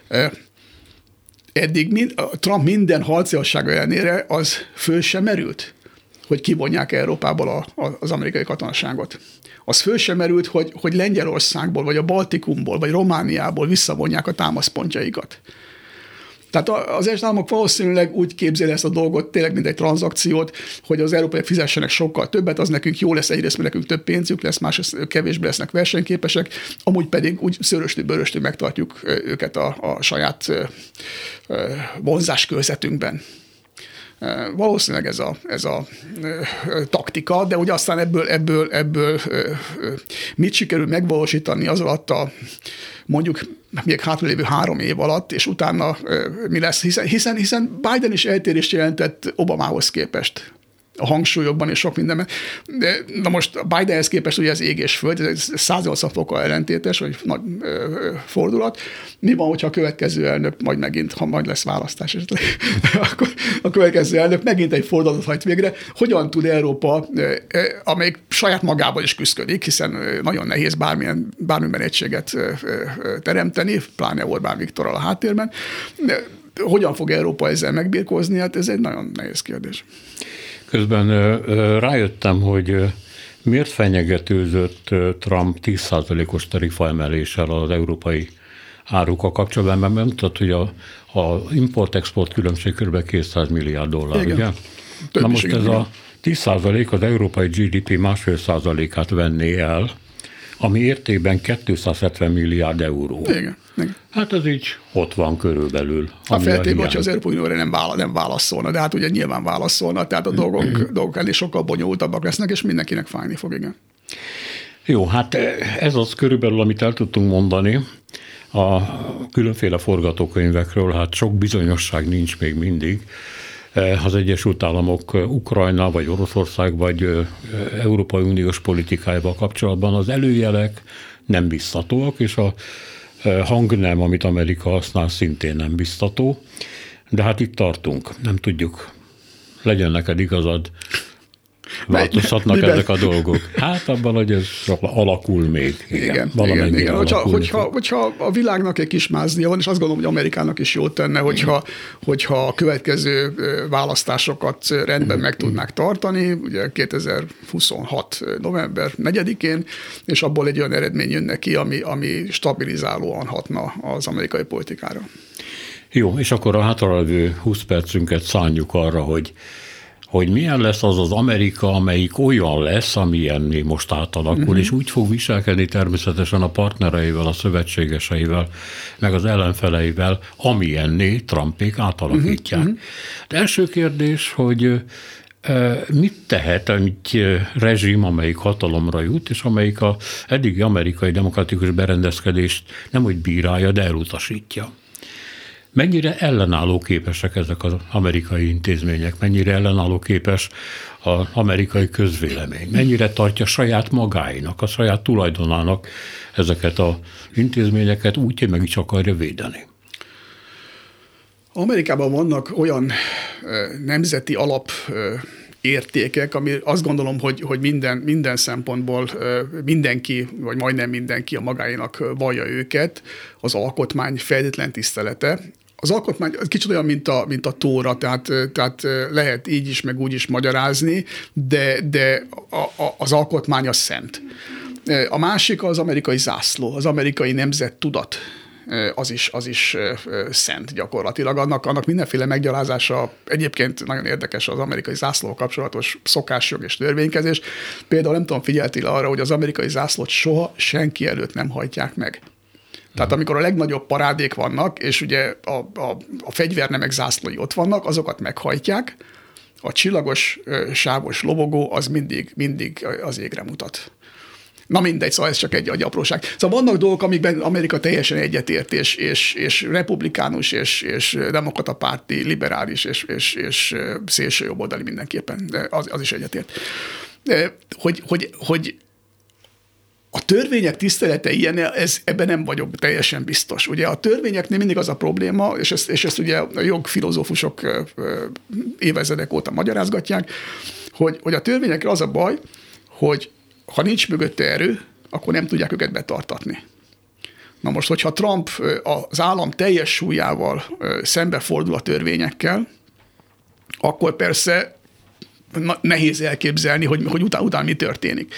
eddig mind, Trump minden harciassága ellenére az föl sem merült, hogy kivonják Európából a, a, az amerikai katonaságot. Az föl sem merült, hogy, hogy Lengyelországból, vagy a Baltikumból, vagy Romániából visszavonják a támaszpontjaikat. Tehát az Egyesült Államok valószínűleg úgy képzeli ezt a dolgot, tényleg mint egy tranzakciót, hogy az európaiak fizessenek sokkal többet, az nekünk jó lesz, egyrészt, mert nekünk több pénzük lesz, másrészt kevésbé lesznek versenyképesek, amúgy pedig úgy szöröstű-böröstű megtartjuk őket a, a saját vonzáskörzetünkben. Valószínűleg ez a, ez a taktika, de ugye aztán ebből, ebből, ebből mit sikerül megvalósítani az alatt a mondjuk még hátralévő három év alatt, és utána mi lesz, hiszen, hiszen, hiszen Biden is eltérést jelentett Obamához képest a hangsúlyokban és sok mindenben. De, na most Bidenhez képest ugye ez ég és föld, ez száz nyolcvan fokkal ellentétes, vagy nagy ö, fordulat. Mi van, hogyha a következő elnök majd megint, ha majd lesz választás esetleg, akkor a következő elnök megint egy fordulatot hajt végre. Hogyan tud Európa, amelyik saját magában is küszködik, hiszen nagyon nehéz bármilyen, bármilyen egységet teremteni, pláne Orbán Viktorral a háttérben, de hogyan fog Európa ezzel megbirkózni? Hát ez egy nagyon nehéz kérdés. Közben rájöttem, hogy miért fenyegetőzött Trump tíz százalékos tarifaemeléssel az európai árukkal kapcsolatban, mert mondtad, hogy a, a import-export különbség kb. kétszáz milliárd dollár, igen. Ugye? Több Na most ez igen. A tíz százalék az európai gé dé pé másfél százalékát venné el, ami értékben kétszázhetven milliárd euró. Igen. Igen. Hát ez így ott van körülbelül. A feltétben, hogyha az Európai Unióra nem, vála, nem válaszolna, de hát ugye nyilván válaszolna, tehát a dolgok, dolgok elég sokkal bonyolultabbak lesznek, és mindenkinek fájni fog, igen. Jó, hát ez az körülbelül, amit el tudtunk mondani a különféle forgatókönyvekről, hát sok bizonyosság nincs még mindig. Az Egyesült Államok Ukrajna, vagy Oroszország, vagy Európai Uniós politikájával kapcsolatban az előjelek nem biztatóak, és a hangnem, amit Amerika használ, szintén nem biztató. De hát itt tartunk, nem tudjuk. Legyen neked igazad, változhatnak ezek a dolgok. Hát abban, hogy ez alakul még. Igen, igen, igen. Hogyha, hogyha, hogyha a világnak egy kis máznia van, és azt gondolom, hogy Amerikának is jót tenne, hogyha, hogyha a következő választásokat rendben meg tudnák tartani, ugye kétezer-huszonhat november negyedikén, és abból egy olyan eredmény jön neki, ami, ami stabilizálóan hatna az amerikai politikára. Jó, és akkor a hátralévő húsz percünket szánjuk arra, hogy hogy milyen lesz az az Amerika, amelyik olyan lesz, amilyen mi most átalakul, uh-huh. és úgy fog viselkedni természetesen a partnereivel, a szövetségeseivel, meg az ellenfeleivel, amilyenné Trumpék átalakítják. Uh-huh. De első kérdés, hogy mit tehet egy rezsim, amelyik hatalomra jut, és amelyik az eddigi amerikai demokratikus berendezkedést nem úgy bírálja, de elutasítja? Mennyire ellenálló képesek ezek az amerikai intézmények? Mennyire ellenálló képes az amerikai közvélemény? Mennyire tartja saját magáinak, a saját tulajdonának ezeket az intézményeket úgy, hogy meg is akarja védeni? Amerikában vannak olyan nemzeti alap értékek, ami azt gondolom, hogy, hogy minden, minden szempontból mindenki, vagy majdnem mindenki a magáénak vallja őket, az alkotmány feltétlen tisztelete. Az alkotmány kicsit olyan, mint a, mint a Tóra, tehát, tehát lehet így is, meg úgy is magyarázni, de, de a, a, az alkotmány az szent. A másik az amerikai zászló, az amerikai nemzettudat. Az is, az is szent gyakorlatilag. Annak, annak mindenféle meggyalázása egyébként nagyon érdekes az amerikai zászló kapcsolatos szokásjog és törvénykezés. Például nem tudom, figyeltél arra, hogy az amerikai zászlót soha senki előtt nem hajtják meg. Tehát amikor a legnagyobb parádék vannak, és ugye a, a, a fegyvernemek zászlói ott vannak, azokat meghajtják, a csillagos, sávos lobogó az mindig, mindig az égre mutat. Na mindegy, szóval ez csak egy, egy apróság. Szóval vannak dolgok, amikben Amerika teljesen egyetért, és, és, és republikánus, és, és demokrata párti, liberális, és, és, és szélső jobboldali mindenképpen, az, az is egyetért. Hogy, hogy, hogy a törvények tisztelete ilyen, ez, ebben nem vagyok teljesen biztos. Ugye a törvényeknél mindig az a probléma, és ezt, és ezt ugye a jogfilozófusok évezredek óta magyarázgatják, hogy, hogy a törvényekre az a baj, hogy ha nincs mögötte erő, akkor nem tudják őket betartatni. Na most, hogyha Trump az állam teljes súlyával szembefordul a törvényekkel, akkor persze nehéz elképzelni, hogy, hogy után, után mi történik.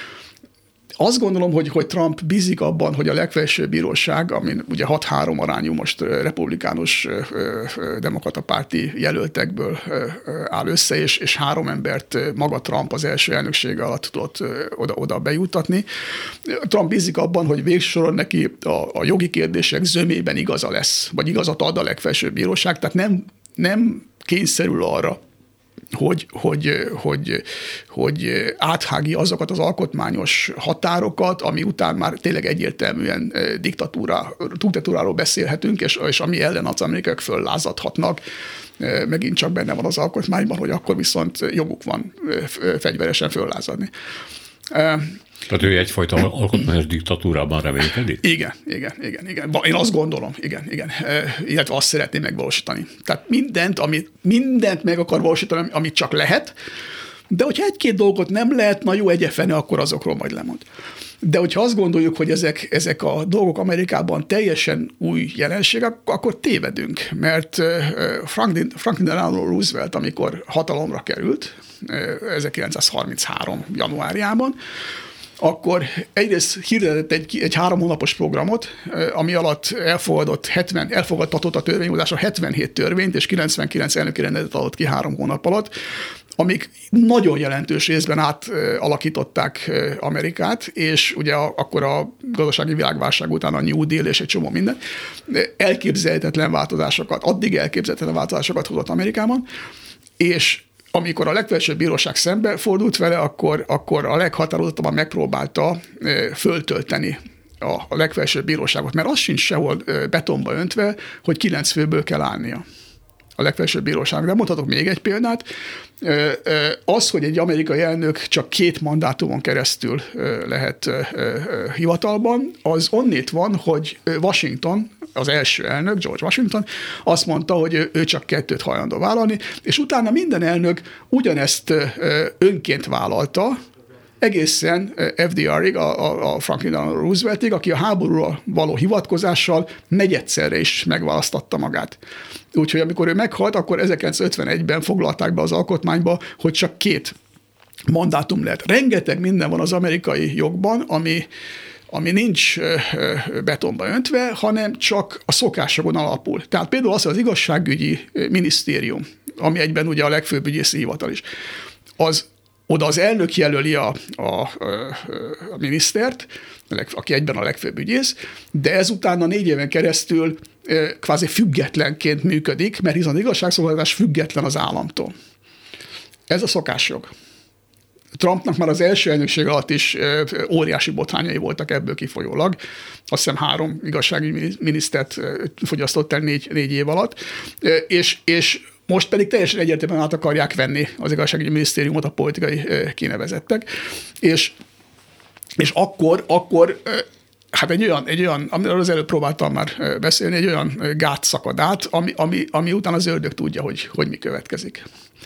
Azt gondolom, hogy, hogy Trump bízik abban, hogy a legfelsőbb bíróság, amin ugye hat három arányú most republikánus demokrata párti jelöltekből áll össze, és, és három embert maga Trump az első elnöksége alatt tudott oda, oda bejutatni. Trump bízik abban, hogy végsősorban neki a, a jogi kérdések zömében igaza lesz, vagy igazat ad a legfelsőbb bíróság, tehát nem, nem kényszerül arra, Hogy, hogy, hogy, hogy áthágja azokat az alkotmányos határokat, ami után már tényleg egyértelműen diktatúra, diktatúráról beszélhetünk, és, és ami ellen az amerikaiak föllázadhatnak. Megint csak benne van az alkotmányban, hogy akkor viszont joguk van fegyveresen föllázadni. Tehát ő egyfajta alkotmányos diktatúrában reménykedik? Igen, igen, igen, igen. Én azt gondolom, igen, igen. Illetve azt szeretném megvalósítani. Tehát mindent, amit, mindent meg akar valósítani, amit csak lehet, de hogyha egy-két dolgot nem lehet, na jó, egyefene, akkor azokról majd lemond. De hogyha azt gondoljuk, hogy ezek, ezek a dolgok Amerikában teljesen új jelenségek, akkor tévedünk, mert Franklin, Franklin Delano Roosevelt, amikor hatalomra került, ezerkilencszázharminchárom januárjában, akkor egyrészt hirdetett egy, egy három hónapos programot, ami alatt elfogadott hetven, elfogadtatott a törvényhozásra hetvenhét törvényt, és kilencvenkilenc elnöki rendeletet adott ki három hónap alatt, amik nagyon jelentős részben átalakították Amerikát, és ugye akkor a gazdasági világválság után a New Deal és egy csomó minden elképzelhetetlen változásokat, addig elképzelhetetlen változásokat hozott Amerikában, és amikor a legfelsőbb bíróság szembe fordult vele, akkor, akkor a leghatározottabban megpróbálta föltölteni a legfelsőbb bíróságot, mert az sincs sehol betonba öntve, hogy kilenc főből kell állnia a legfelsőbb bíróságnak. De mondhatok még egy példát. Az, hogy egy amerikai elnök csak két mandátumon keresztül lehet hivatalban, az onnét van, hogy Washington, az első elnök, George Washington, azt mondta, hogy ő csak kettőt hajlandó vállalni, és utána minden elnök ugyanezt önként vállalta, egészen ef dé er-ig, a, a Franklin Delano Rooseveltig, aki a háborúra való hivatkozással negyedszerre is megválasztatta magát. Úgyhogy amikor ő meghalt, akkor ezerkilencszázötvenegyben foglalták be az alkotmányba, hogy csak két mandátum lehet. Rengeteg minden van az amerikai jogban, ami, ami nincs betonba öntve, hanem csak a szokásokon alapul. Tehát például az, hogy az igazságügyi minisztérium ami egyben ugye a legfőbb ügyészi hivatal is, az oda az elnök jelöli a, a, a minisztert, aki egyben a legfőbb ügyész, de ezután a négy éven keresztül kvázi függetlenként működik, mert hiszen az igazságszolgáltatás független az államtól. Ez a szokásjog. Trumpnak már az első elnökség alatt is óriási botrányai voltak ebből kifolyólag. Azt hiszem három igazságügyi minisztert fogyasztott el négy, négy év alatt, és, és most pedig teljesen egyértelműen át akarják venni az igazságügyi minisztériumot a politikai kinevezettek, és, és akkor, akkor hát egy olyan, egy olyan, amiről az előbb próbáltam már beszélni, egy olyan gát szakad át, ami, ami, ami után az ördög tudja, hogy, hogy mi következik.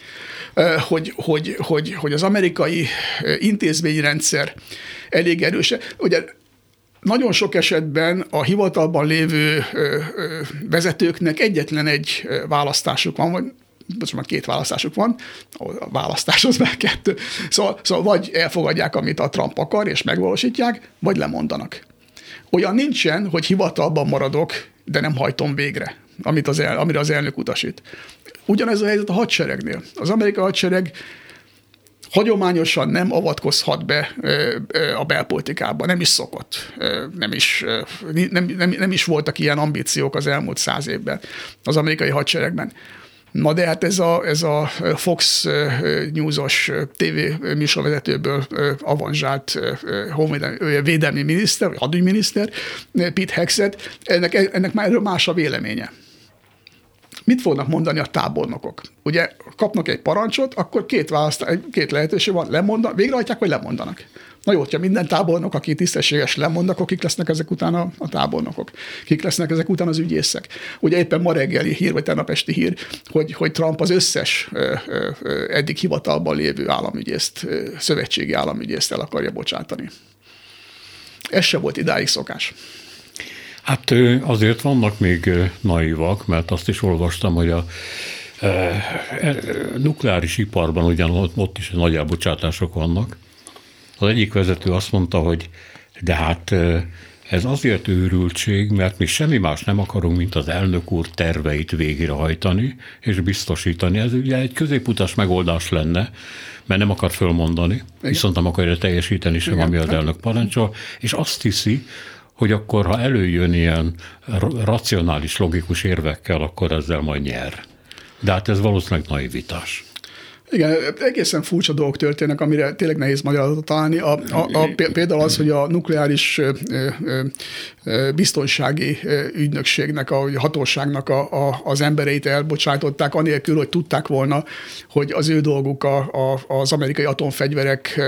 Hogy, hogy, hogy, hogy az amerikai intézményrendszer elég erős. Ugye nagyon sok esetben a hivatalban lévő vezetőknek egyetlen egy választásuk van, vagy most már két választásuk van, a választás az már kettő. Szóval, szóval vagy elfogadják, amit a Trump akar, és megvalósítják, vagy lemondanak. Olyan nincsen, hogy hivatalban maradok, de nem hajtom végre, amit az el, amire az elnök utasít. Ugyanez a helyzet a hadseregnél. Az amerikai hadsereg hagyományosan nem avatkozhat be a belpolitikába, nem is szokott, nem is, nem, nem, nem is voltak ilyen ambíciók az elmúlt száz évben az amerikai hadseregben. Na de hát ez a, ez a Fox News-os tévé műsorvezetőből avanzsált védelmi miniszter, vagy hadügyminiszter, Pete Hegseth, ennek, ennek már erről más a véleménye. Mit fognak mondani a tábornokok? Ugye kapnak egy parancsot, akkor két, két lehetőség van, lemondanak, végrehajtják, vagy lemondanak. Na jó, hogyha minden tábornok, aki tisztességes lemond, akkor kik lesznek ezek után a, a tábornokok? Kik lesznek ezek után az ügyészek? Ugye éppen ma reggeli hír, vagy tegnap esti hír, hogy, hogy Trump az összes ö, ö, eddig hivatalban lévő államügyészt, ö, szövetségi államügyészt el akarja bocsátani. Ez se volt idáig szokás. Hát azért vannak még naivak, mert azt is olvastam, hogy a e, e, nukleáris iparban ugyan ott is nagy elbocsátások vannak. Az egyik vezető azt mondta, hogy de hát ez azért őrültség, mert mi semmi más nem akarunk, mint az elnök úr terveit végrehajtani és biztosítani. Ez ugye egy középutas megoldás lenne, mert nem akar fölmondani, igen, viszont nem akarja teljesíteni sem, igen, ami az elnök parancsol, és azt hiszi, hogy akkor, ha előjön ilyen racionális, logikus érvekkel, akkor ezzel majd nyer. De hát ez valószínűleg naivitás. Igen, egészen furcsa dolgok történnek, amire tényleg nehéz magyarázatot találni. A, a, a, például az, hogy a nukleáris biztonsági ügynökségnek, a hatóságnak a, a, az embereit elbocsátották, anélkül, hogy tudták volna, hogy az ő dolguk a, a, az amerikai atomfegyverek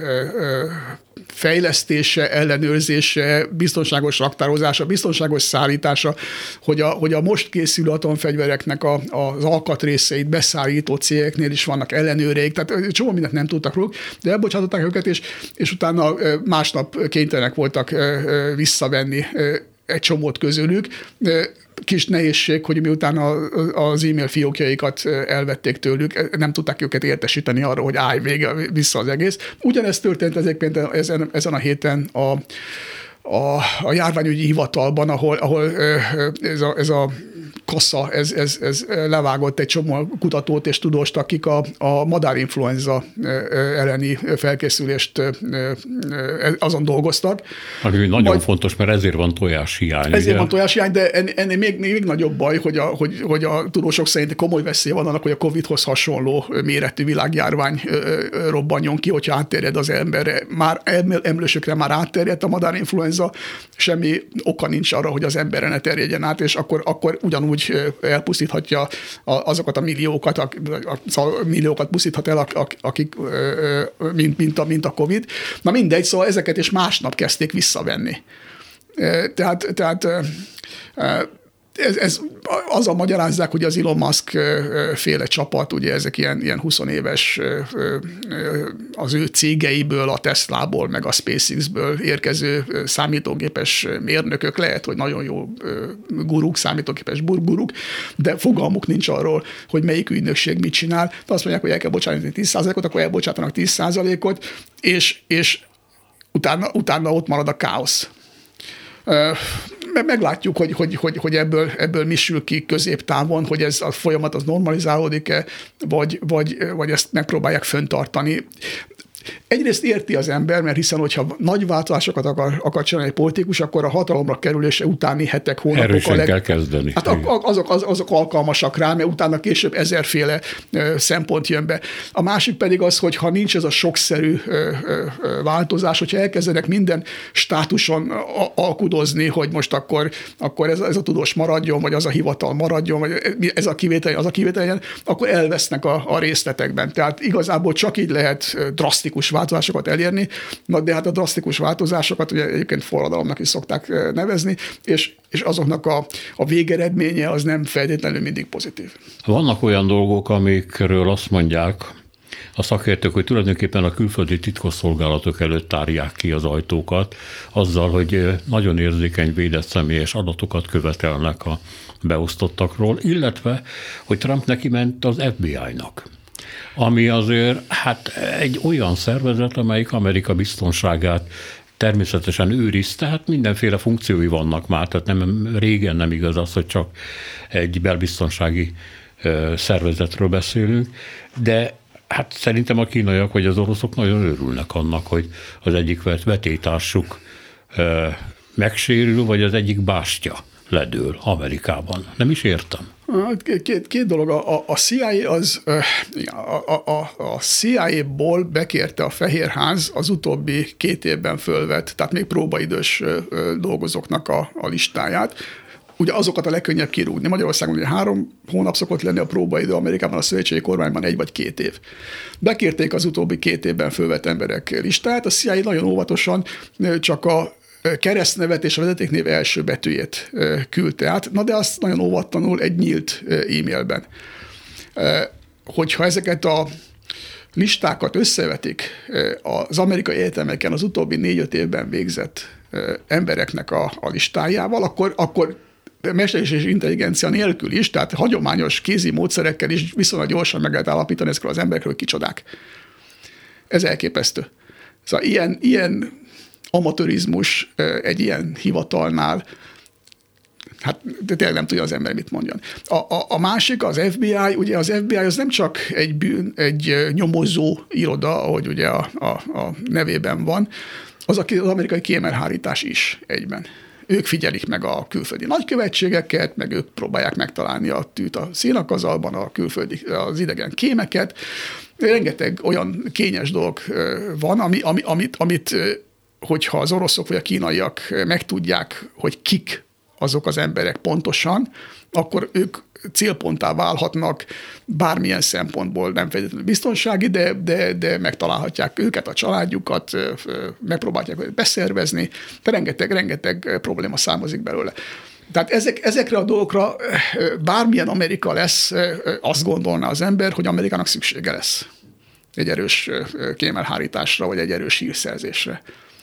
fejlesztése, ellenőrzése, biztonságos raktározása, biztonságos szállítása, hogy a, hogy a most készülő atomfegyvereknek a, az alkatrészeit beszállító cégeknél is vannak ellenőreik, tehát csomó mindent nem tudtak róluk, de elbocsátották őket, és, és utána másnap kénytelenek voltak visszavenni egy csomót közülük. Kis nehézség, hogy miután az e-mail fiókjaikat elvették tőlük, nem tudták őket értesíteni arra, hogy állj vége, vissza az egész. Ugyanezt történt ezekben, ezen, ezen a héten a, a, a járványügyi hivatalban, ahol, ahol ez a, ez a kassa, ez, ez, ez levágott egy csomó kutatót és tudóst, akik a, a madárinfluenza elleni felkészülést azon dolgoztak. Ami nagyon Majd, fontos, mert ezért van tojáshiány. Ezért ugye? van tojáshiány, de ennél még, még nagyobb baj, hogy a, hogy, hogy a tudósok szerint komoly veszély van annak, hogy a Covidhoz hasonló méretű világjárvány robbanjon ki, hogyha átterjed az emberre. Már emlősökre már átterjedt a madárinfluenza, semmi oka nincs arra, hogy az emberre ne terjedjen át, és akkor, akkor ugyanúgy elpusztíthatja azokat a milliókat, a, a milliókat pusztíthat el, akik, mint, mint, a, mint a Covid. Na mindegy, szóval ezeket is másnap kezdték visszavenni. Tehát, tehát ez, ez azzal magyarázzák, hogy az Elon Musk féle csapat, ugye ezek ilyen, ilyen húsz éves az ő cégeiből, a Teslából, meg a SpaceX-ből érkező számítógépes mérnökök, lehet, hogy nagyon jó guruk, számítógépes burguruk, de fogalmuk nincs arról, hogy melyik ügynökség mit csinál. De azt mondják, hogy el kell bocsátani tíz százalékot, akkor elbocsátanak tíz százalékot, és, és utána, utána ott marad a káosz. meglátjuk, hogy, hogy, hogy, hogy ebből, ebből mi sül ki középtávon, hogy ez a folyamat az normalizálódik-e, vagy, vagy, vagy ezt megpróbálják fenntartani. Egyrészt érti az ember, mert hiszen, hogyha nagy változásokat akar, akar csinálni egy politikus, akkor a hatalomra kerülése utáni hetek, hónapok erősen a leg... kell kezdeni. Hát azok, az, azok alkalmasak rá, mert utána később ezerféle szempont jön be. A másik pedig az, hogy ha nincs ez a sokszerű változás, hogyha elkezdenek minden státuson alkudozni, hogy most akkor, akkor ez, ez a tudós maradjon, vagy az a hivatal maradjon, vagy ez a kivétel, az a kivétel, akkor elvesznek a, a részletekben. Tehát igazából csak így lehet drasztikus változásokat elérni, na de hát a drasztikus változásokat ugye egyébként forradalomnak is szokták nevezni, és, és azoknak a, a végeredménye az nem feltétlenül mindig pozitív. Vannak olyan dolgok, amikről azt mondják a szakértők, hogy tulajdonképpen a külföldi titkosszolgálatok előtt tárják ki az ajtókat, azzal, hogy nagyon érzékeny védett személyes adatokat követelnek a beosztottakról, illetve, hogy Trump neki ment az ef bé i-nak. Ami azért hát egy olyan szervezet, amelyik Amerika biztonságát természetesen őriz, tehát mindenféle funkciói vannak már, tehát nem, régen nem igaz az, hogy csak egy belbiztonsági szervezetről beszélünk, de hát szerintem a kínaiak vagy az oroszok nagyon örülnek annak, hogy az egyik vetélytársuk megsérül, vagy az egyik bástya ledől Amerikában. Nem is értem. Két, két dolog. A, a cé i á az, a, a, a cé i á-ból bekérte a Fehérház az utóbbi két évben fölvett, tehát még próbaidős dolgozóknak a, a listáját. Ugye azokat a legkönnyebb kirúgni. Magyarországon ugye három hónap szokott lenni a próbaidő, Amerikában a szövetségi kormányban egy vagy két év. Bekérték az utóbbi két évben fölvett emberek listáját, a cé i á nagyon óvatosan csak a keresztnevet és a vezetéknév első betűjét küldte át, na de azt nagyon óvatlanul egy nyílt e-mailben. Hogyha ezeket a listákat összevetik az amerikai egyetemeken az utóbbi négy-öt évben végzett embereknek a, a listájával, akkor, akkor mesterséges intelligencia nélkül is, tehát hagyományos kézi módszerekkel is viszonylag gyorsan meg lehet állapítani ezekről az emberekről, hogy kicsodák. Ez elképesztő. Szóval ilyen, ilyen amatőrizmus egy ilyen hivatalnál, hát de tényleg nem tudja az ember mit mondjon. A, a, a másik, az ef bé i, ugye az ef bé i az nem csak egy, bűn, egy nyomozó iroda, ahogy ugye a, a, a nevében van, az, az amerikai kémelhárítás is egyben. Ők figyelik meg a külföldi nagykövetségeket, meg ők próbálják megtalálni a tűt a szénakazalban, a külföldi, az idegen kémeket. Rengeteg olyan kényes dolog van, ami, ami, amit, amit hogyha az oroszok vagy a kínaiak megtudják, hogy kik azok az emberek pontosan, akkor ők célponttá válhatnak bármilyen szempontból, nem feltétlenül biztonsági, de, de, de megtalálhatják őket, a családjukat, megpróbálják beszervezni, de rengeteg, rengeteg probléma származik belőle. Tehát ezek, ezekre a dolgokra bármilyen Amerika lesz, azt gondolná az ember, hogy Amerikának szüksége lesz egy erős kémelhárításra, vagy egy erős hírszerzésre.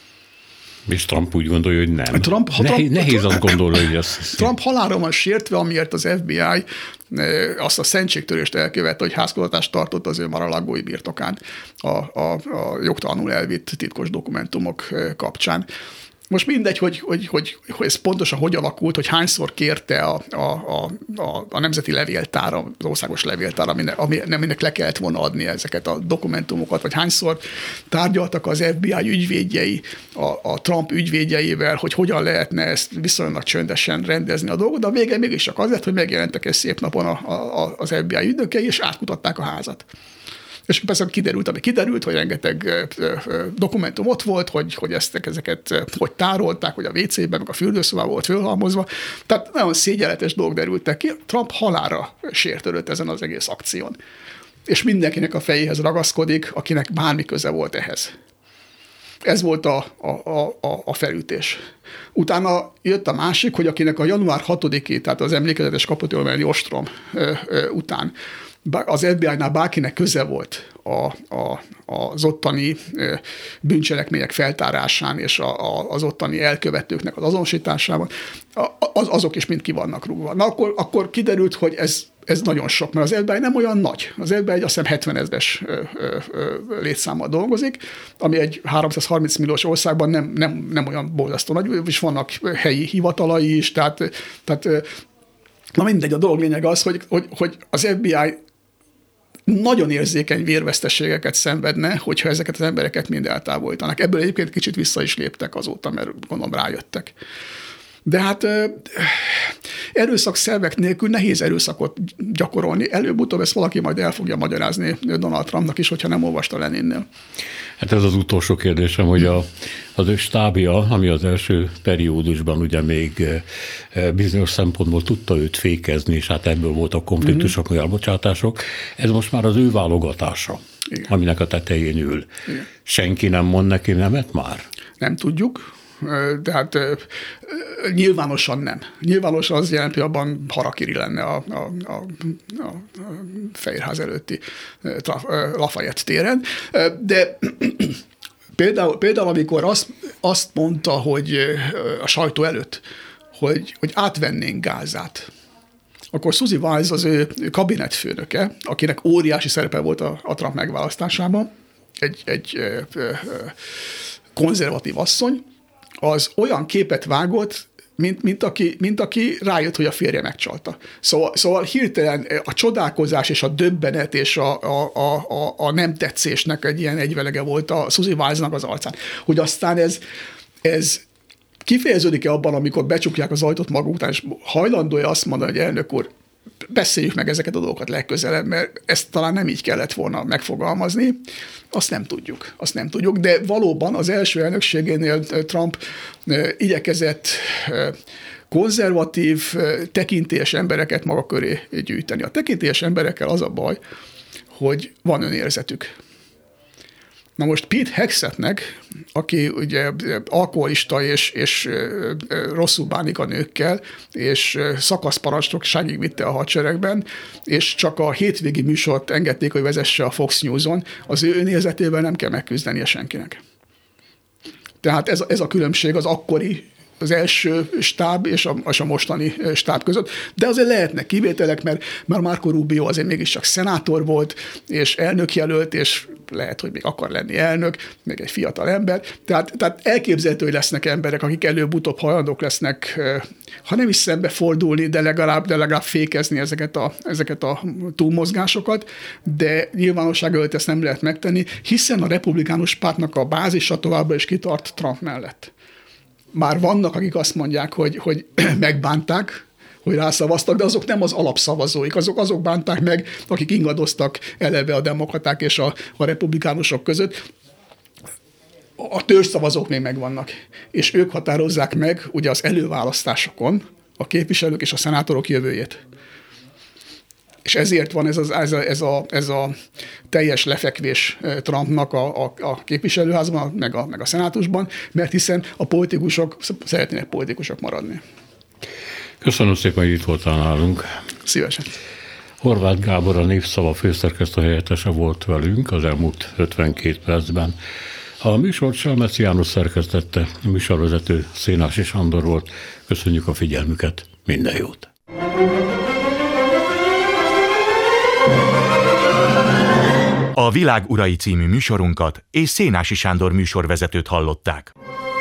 És Trump úgy gondolja, hogy nem. Trump, ha nehéz, Trump, nehéz azt gondolni, hogy ez... Trump halálra van sértve, amiért az ef bé i azt a szentségtörést elkövette, hogy házkutatást tartott az ő Mar-a-Lagói birtokán a, a, a jogtalanul elvitt titkos dokumentumok kapcsán. Most mindegy, hogy, hogy, hogy, hogy ez pontosan hogy alakult, hogy hányszor kérte a, a, a, a nemzeti levéltár, az országos levéltár, aminek, aminek le kellett volna adni ezeket a dokumentumokat, vagy hányszor tárgyaltak az ef bé i ügyvédjei a, a Trump ügyvédjeivel, hogy hogyan lehetne ezt viszonylag csöndesen rendezni a dolgot, de a vége mégis csak azért, hogy megjelentek egy szép napon a, a, az ef bé i ügynökei, és átkutatták a házat. És persze kiderült, ami kiderült, hogy rengeteg dokumentum ott volt, hogy, hogy ezt, ezeket hogy tárolták, hogy a vé cében, meg a fürdőszobában volt fölhalmozva. Tehát nagyon szégyenletes dolgok derültek ki. Trump halálra sértődött ezen az egész akción. És mindenkinek a fejéhez ragaszkodik, akinek bármi köze volt ehhez. Ez volt a, a, a, a felütés. Utána jött a másik, hogy akinek a január hatodiki, tehát az emlékezetes kapitolómiai ostrom ö, ö, után az ef bé i-nál bárkinek köze volt a, a, az ottani bűncselekmények feltárásán és a, a, az ottani elkövetőknek az azonosításában, az, azok is mind ki vannak rúgva. Na akkor, akkor kiderült, hogy ez ez nagyon sok, mert az ef bé i nem olyan nagy. Az ef bé i azt hiszem hetven ezres létszámmal dolgozik, ami egy háromszázharminc milliós országban nem, nem, nem olyan borzasztó nagy, és vannak helyi hivatalai is, tehát, tehát na mindegy, a dolog lényeg az, hogy, hogy, hogy az ef bé i nagyon érzékeny vérveszteségeket szenvedne, hogyha ezeket az embereket mind eltávolítanak. Ebből egyébként kicsit vissza is léptek azóta, mert gondolom rájöttek. De hát erőszakszervek nélkül nehéz erőszakot gyakorolni. Előbb-utóbb ezt valaki majd el fogja magyarázni Donald Trumpnak is, hogyha nem olvasta Leninnél. Hát ez az utolsó kérdésem, hogy a, az ő stábja, ami az első periódusban ugye még bizonyos szempontból tudta őt fékezni, és hát ebből voltak konfliktusok, mm-hmm. elbocsátások, ez most már az ő válogatása, igen. aminek a tetején ül. Igen. Senki nem mond neki nemet már? Nem tudjuk. Tehát nyilvánosan nem. Nyilvánosan az jelen pillanatban harakiri lenne a, a, a, a Fehérház előtti Lafayette téren. De például, például amikor azt, azt mondta, hogy a sajtó előtt, hogy, hogy átvennénk Gázát, akkor Suzy Wiles az ő kabinetfőnöke, akinek óriási szerepe volt a, a Trump megválasztásában, egy, egy konzervatív asszony, az olyan képet vágott, mint, mint, aki, mint aki rájött, hogy a férje megcsalta. Szóval, szóval hirtelen a csodálkozás és a döbbenet és a, a, a, a nem tetszésnek egy ilyen egyvelege volt a Suzy Wilesnak az arcán. Hogy aztán ez, ez kifejeződik-e abban, amikor becsukják az ajtót maguk után, és hajlandó-e azt mondani, hogy elnök úr, beszéljük meg ezeket a dolgokat legközelebb, mert ezt talán nem így kellett volna megfogalmazni, azt nem tudjuk. Azt nem tudjuk, de valóban az első elnökségénél Trump igyekezett konzervatív, tekintélyes embereket maga köré gyűjteni. A tekintélyes emberekkel az a baj, hogy van önérzetük. Na most Pete Hexetnek, aki ugye alkoholista és, és rosszul bánik a nőkkel, és szakaszparancsnokságig vitte a hadseregben, és csak a hétvégi műsort engedték, hogy vezesse a Fox News-on, az ő önérzetével nem kell megküzdenie senkinek. Tehát ez, ez a különbség az akkori, az első stáb és a, és a mostani stáb között, de azért lehetnek kivételek, mert, mert Marco Rubio azért mégiscsak szenátor volt, és elnökjelölt, és lehet, hogy még akar lenni elnök, még egy fiatal ember. Tehát, tehát elképzelhető, hogy lesznek emberek, akik előbb-utóbb hajlandók lesznek, ha nem is szembefordulni, de legalább, de legalább fékezni ezeket a, ezeket a túlmozgásokat, de nyilvánosság előtt ezt nem lehet megtenni, hiszen a republikánus pártnak a bázisa továbbra is kitart Trump mellett. Már vannak, akik azt mondják, hogy, hogy megbánták, hogy rászavaztak, de azok nem az alapszavazóik, azok, azok bánták meg, akik ingadoztak eleve a demokraták és a, a republikánusok között. A törzsszavazók még megvannak, és ők határozzák meg ugye az előválasztásokon a képviselők és a szenátorok jövőjét. És ezért van ez, az, ez, a, ez, a, ez a teljes lefekvés Trumpnak a, a, a képviselőházban, meg a, meg a szenátusban, mert hiszen a politikusok szeretnének politikusok maradni. Köszönöm szépen, hogy itt voltál nálunk. Szívesen. Horváth Gábor, a Népszava főszerkesztő helyettese volt velünk az elmúlt ötvenkét percben. A műsort Selmeci János szerkesztette, a műsorvezető Szénási Sándor volt. Köszönjük a figyelmüket, minden jót! A Világ urai című műsorunkat és Szénási Sándor műsorvezetőt hallották.